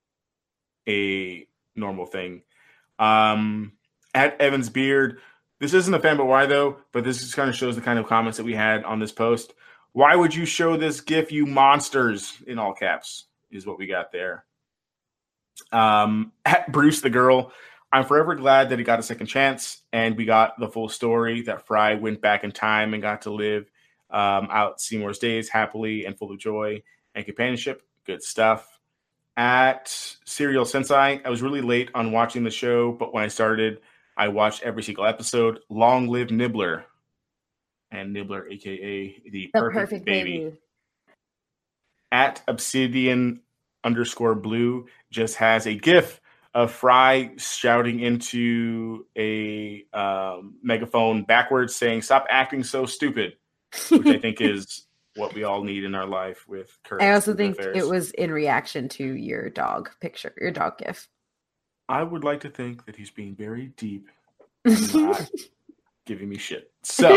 a normal thing. Um, at Evans Beard, this isn't a fan, but why though? But this just kind of shows the kind of comments that we had on this post. Why would you show this gif, you monsters? In all caps is what we got there. Um, at Bruce the Girl, I'm forever glad that he got a second chance and we got the full story that Fry went back in time and got to live um, out Seymour's days happily and full of joy and companionship. Good stuff. At Serial Sensei, I was really late on watching the show, but when I started, I watched every single episode. Long live Nibbler. And Nibbler, a k a the, The perfect, perfect baby. baby. At Obsidian underscore blue just has a GIF of Fry shouting into a um, megaphone backwards saying, "Stop acting so stupid," which I think is what we all need in our life with Kurt. I also think affairs. It was in reaction to your dog picture, your dog GIF. I would like to think that he's being very deep and not giving me shit. So,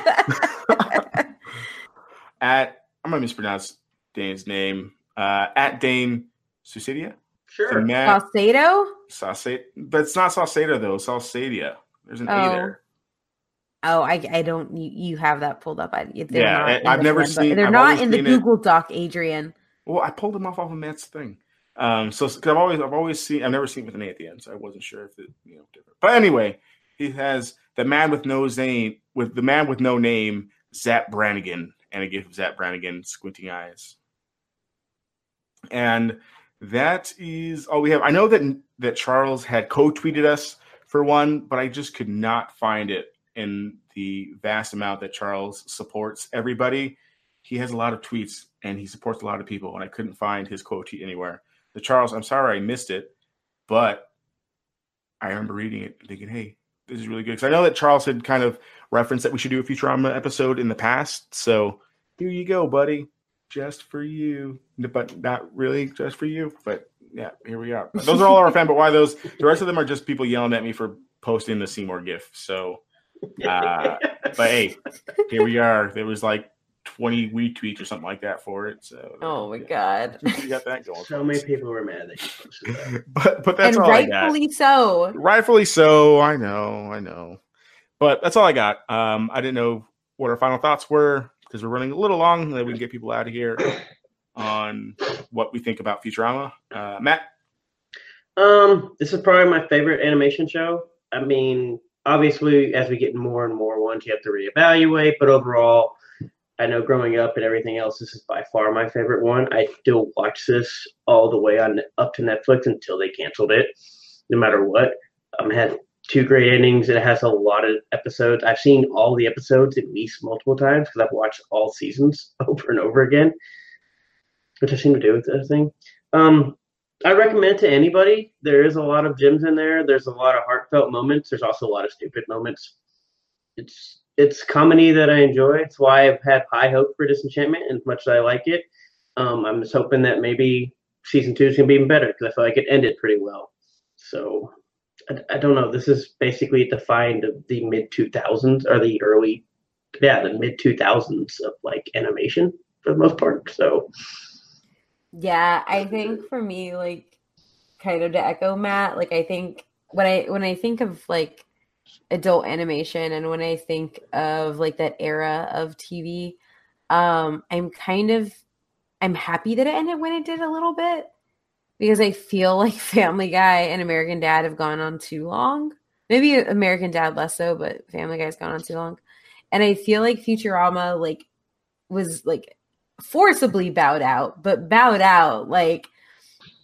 at, I'm going to mispronounce Dane's name, uh, at Dane Suicidia. Sure. Saucedo? Saucedo. But it's not Saucedo, though. Saucedia. There's an oh. A there. Oh, I, I don't. You, you have that pulled up. I, they're yeah, I've never front, seen. They're I've not in the it. Google Doc, Adrian. Well, I pulled them off of Matt's thing. Um, so cause I've always, I've always seen. I've never seen with an A at the end, so I wasn't sure if it, you know, different. But anyway, he has the man with no name, with the man with no name, Zap Brannigan, and a gif of Zap Brannigan squinting eyes. And that is all we have. I know that that Charles had co-tweeted us for one, but I just could not find it in the vast amount that Charles supports everybody. He has a lot of tweets and he supports a lot of people, and I couldn't find his quote tweet anywhere. So Charles, I'm sorry I missed it, but I remember reading it and thinking, hey, this is really good. Because I know that Charles had kind of referenced that we should do a Futurama episode in the past. So here you go, buddy. Just for you. But not really just for you. But yeah, here we are. But those are all our fan, but why those? The rest of them are just people yelling at me for posting the Seymour GIF. So, uh, but hey, here we are. There was like twenty retweets or something like that for it. So, oh my yeah. God, you got that going. So many people were mad that you posted that. but but that's and all rightfully I got. so. Rightfully so. I know. I know. But that's all I got. Um, I didn't know what our final thoughts were because we're running a little long. That we can get people out of here on what we think about Futurama. Uh, Matt. Um, this is probably my favorite animation show. I mean, obviously, as we get more and more ones, you have to reevaluate. But overall, I know growing up and everything else, this is by far my favorite one. I still watch this all the way on up to Netflix until they canceled it, no matter what. Um, it has two great endings. It has a lot of episodes. I've seen all the episodes at least multiple times because I've watched all seasons over and over again, which I seem to do with this thing. Um, I recommend it to anybody. There is a lot of gems in there. There's a lot of heartfelt moments. There's also a lot of stupid moments. It's it's comedy that I enjoy. It's why I've had high hope for Disenchantment, and as much as I like it, um, I'm just hoping that maybe season two is going to be even better because I feel like it ended pretty well. So I, I don't know. This is basically defined of the mid two thousands or the early, yeah, the mid two thousands of like animation for the most part. So. Yeah, I think for me, like, kind of to echo Matt, like, I think when I when I think of like adult animation and when I think of like that era of T V, um, I'm kind of I'm happy that it ended when it did a little bit because I feel like Family Guy and American Dad have gone on too long. Maybe American Dad less so, but Family Guy's gone on too long, and I feel like Futurama like was like. forcibly bowed out, but bowed out like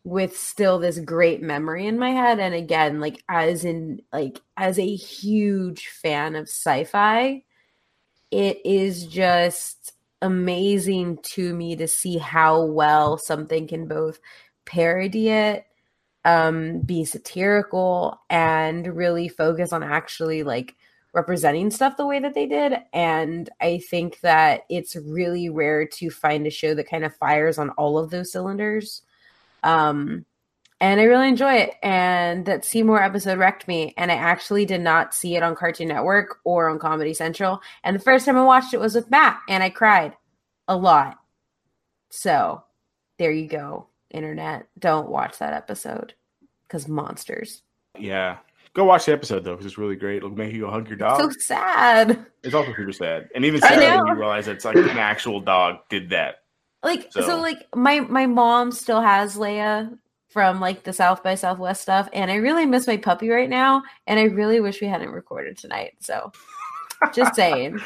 with still this great memory in my head. And again, like as in like as a huge fan of sci-fi, it is just amazing to me to see how well something can both parody it, um, be satirical, and really focus on actually like representing stuff the way that they did. And I think that it's really rare to find a show that kind of fires on all of those cylinders. Um, and I really enjoy it. And that Seymour episode wrecked me. And I actually did not see it on Cartoon Network or on Comedy Central. And the first time I watched it was with Matt, and I cried a lot. So there you go, internet. Don't watch that episode because monsters. Yeah. Go watch the episode, though, because it's really great. It'll make you go hug your dog. So sad. It's also super sad. And even sadder when you realize it's like an actual dog did that. Like, so, so like, my, my mom still has Leia from, like, the South by Southwest stuff, and I really miss my puppy right now, and I really wish we hadn't recorded tonight. So, just saying.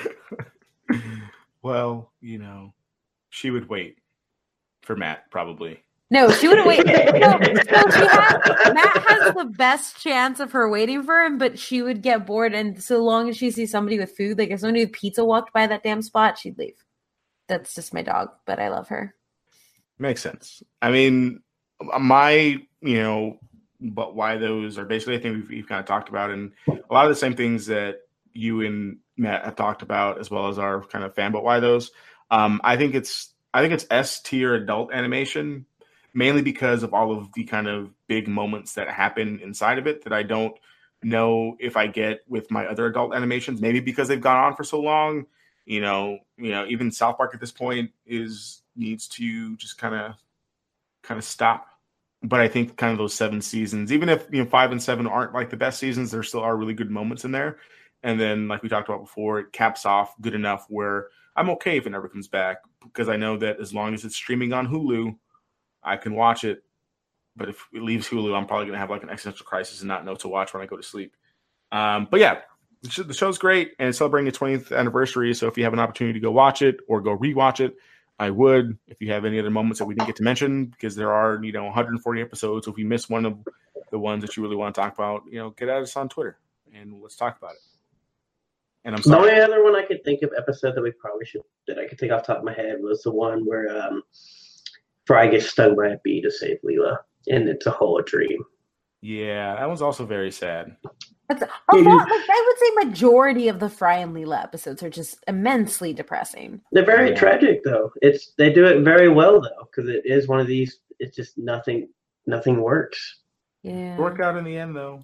Well, you know, she would wait for Matt, probably. No, she would wait. No, no, she has, Matt has the best chance of her waiting for him, but she would get bored. And so long as she sees somebody with food, like if somebody with pizza walked by that damn spot, she'd leave. That's just my dog, but I love her. Makes sense. I mean, my, you know, but why those are basically, I think we've, we've kind of talked about, and a lot of the same things that you and Matt have talked about, as well as our kind of fan, but why those. Um, I think it's, I think it's S tier adult animation. Mainly because of all of the kind of big moments that happen inside of it that I don't know if I get with my other adult animations. Maybe because they've gone on for so long, you know, you know, even South Park at this point is needs to just kind of kind of stop. But I think kind of those seven seasons, even if you know five and seven aren't like the best seasons, there still are really good moments in there. And then, like we talked about before, it caps off good enough where I'm okay if it never comes back because I know that as long as it's streaming on Hulu, I can watch it, but if it leaves Hulu, I'm probably going to have like an existential crisis and not know to watch when I go to sleep. Um, but yeah, the show's great and it's celebrating its twentieth anniversary. So if you have an opportunity to go watch it or go rewatch it, I would. If you have any other moments that we didn't get to mention, because there are, you know, one hundred forty episodes. So if you miss one of the ones that you really want to talk about, you know, get at us on Twitter and let's talk about it. And I'm sorry. The only other one I could think of episode that we probably should, that I could think off the top of my head was the one where, um, Fry gets stung by a bee to save Leela, and it's a whole dream. Yeah, that one's also very sad. That's, a lot, like, I would say majority of the Fry and Leela episodes are just immensely depressing. They're very yeah. tragic, though. It's they do it very well, though, because it is one of these. It's just nothing. Nothing works. Yeah, work out in the end, though.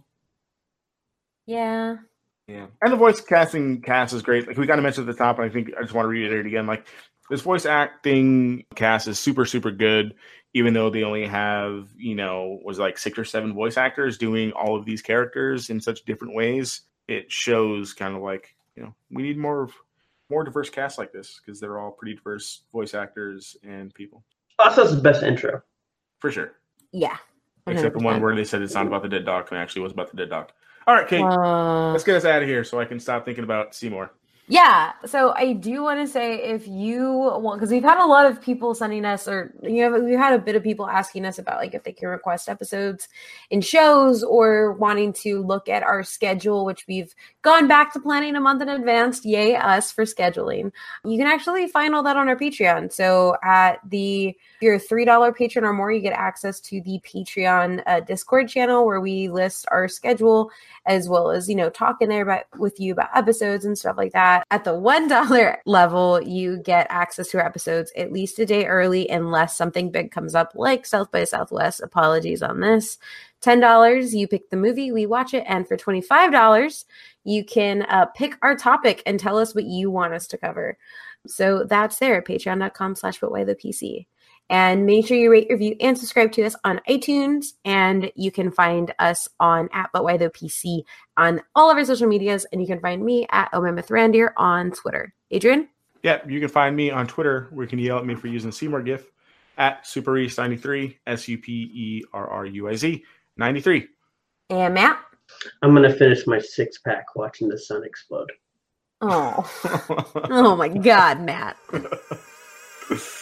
Yeah. Yeah, and the voice casting cast is great. Like we kind of mentioned at the top, and I think I just want to reiterate again, like. This voice acting cast is super, super good, even though they only have, you know, was like six or seven voice actors doing all of these characters in such different ways. It shows kind of like, you know, we need more of more diverse casts like this because they're all pretty diverse voice actors and people. Also, it's the best intro. For sure. Yeah. one hundred percent. Except the one where they said it's not about the dead dog, and it actually was about the dead dog. All right, Kate, uh... let's get us out of here so I can stop thinking about Seymour. Yeah, so I do want to say if you want, because we've had a lot of people sending us, or you know, we've had a bit of people asking us about like if they can request episodes in shows or wanting to look at our schedule, which we've gone back to planning a month in advance. Yay us for scheduling. You can actually find all that on our Patreon. So at the, if you're a three dollar patron or more, you get access to the Patreon uh, Discord channel where we list our schedule as well as, you know, talking there about with you about episodes and stuff like that. At the one dollar level, you get access to our episodes at least a day early unless something big comes up like South by Southwest. Apologies on this. ten dollars, you pick the movie, we watch it. And for twenty-five dollars, you can uh, pick our topic and tell us what you want us to cover. So that's there at patreon.com slash but why the PC. And make sure you rate, review, and subscribe to us on iTunes. And you can find us on at But Why the P C on all of our social medias. And you can find me at OmemethRandier on Twitter. Adrian? Yeah, you can find me on Twitter where you can yell at me for using Seymour GIF at SuperRuiz ninety-three, S U P E R R U I Z ninety-three. And Matt? I'm going to finish my six pack watching the sun explode. Oh. Oh my God, Matt.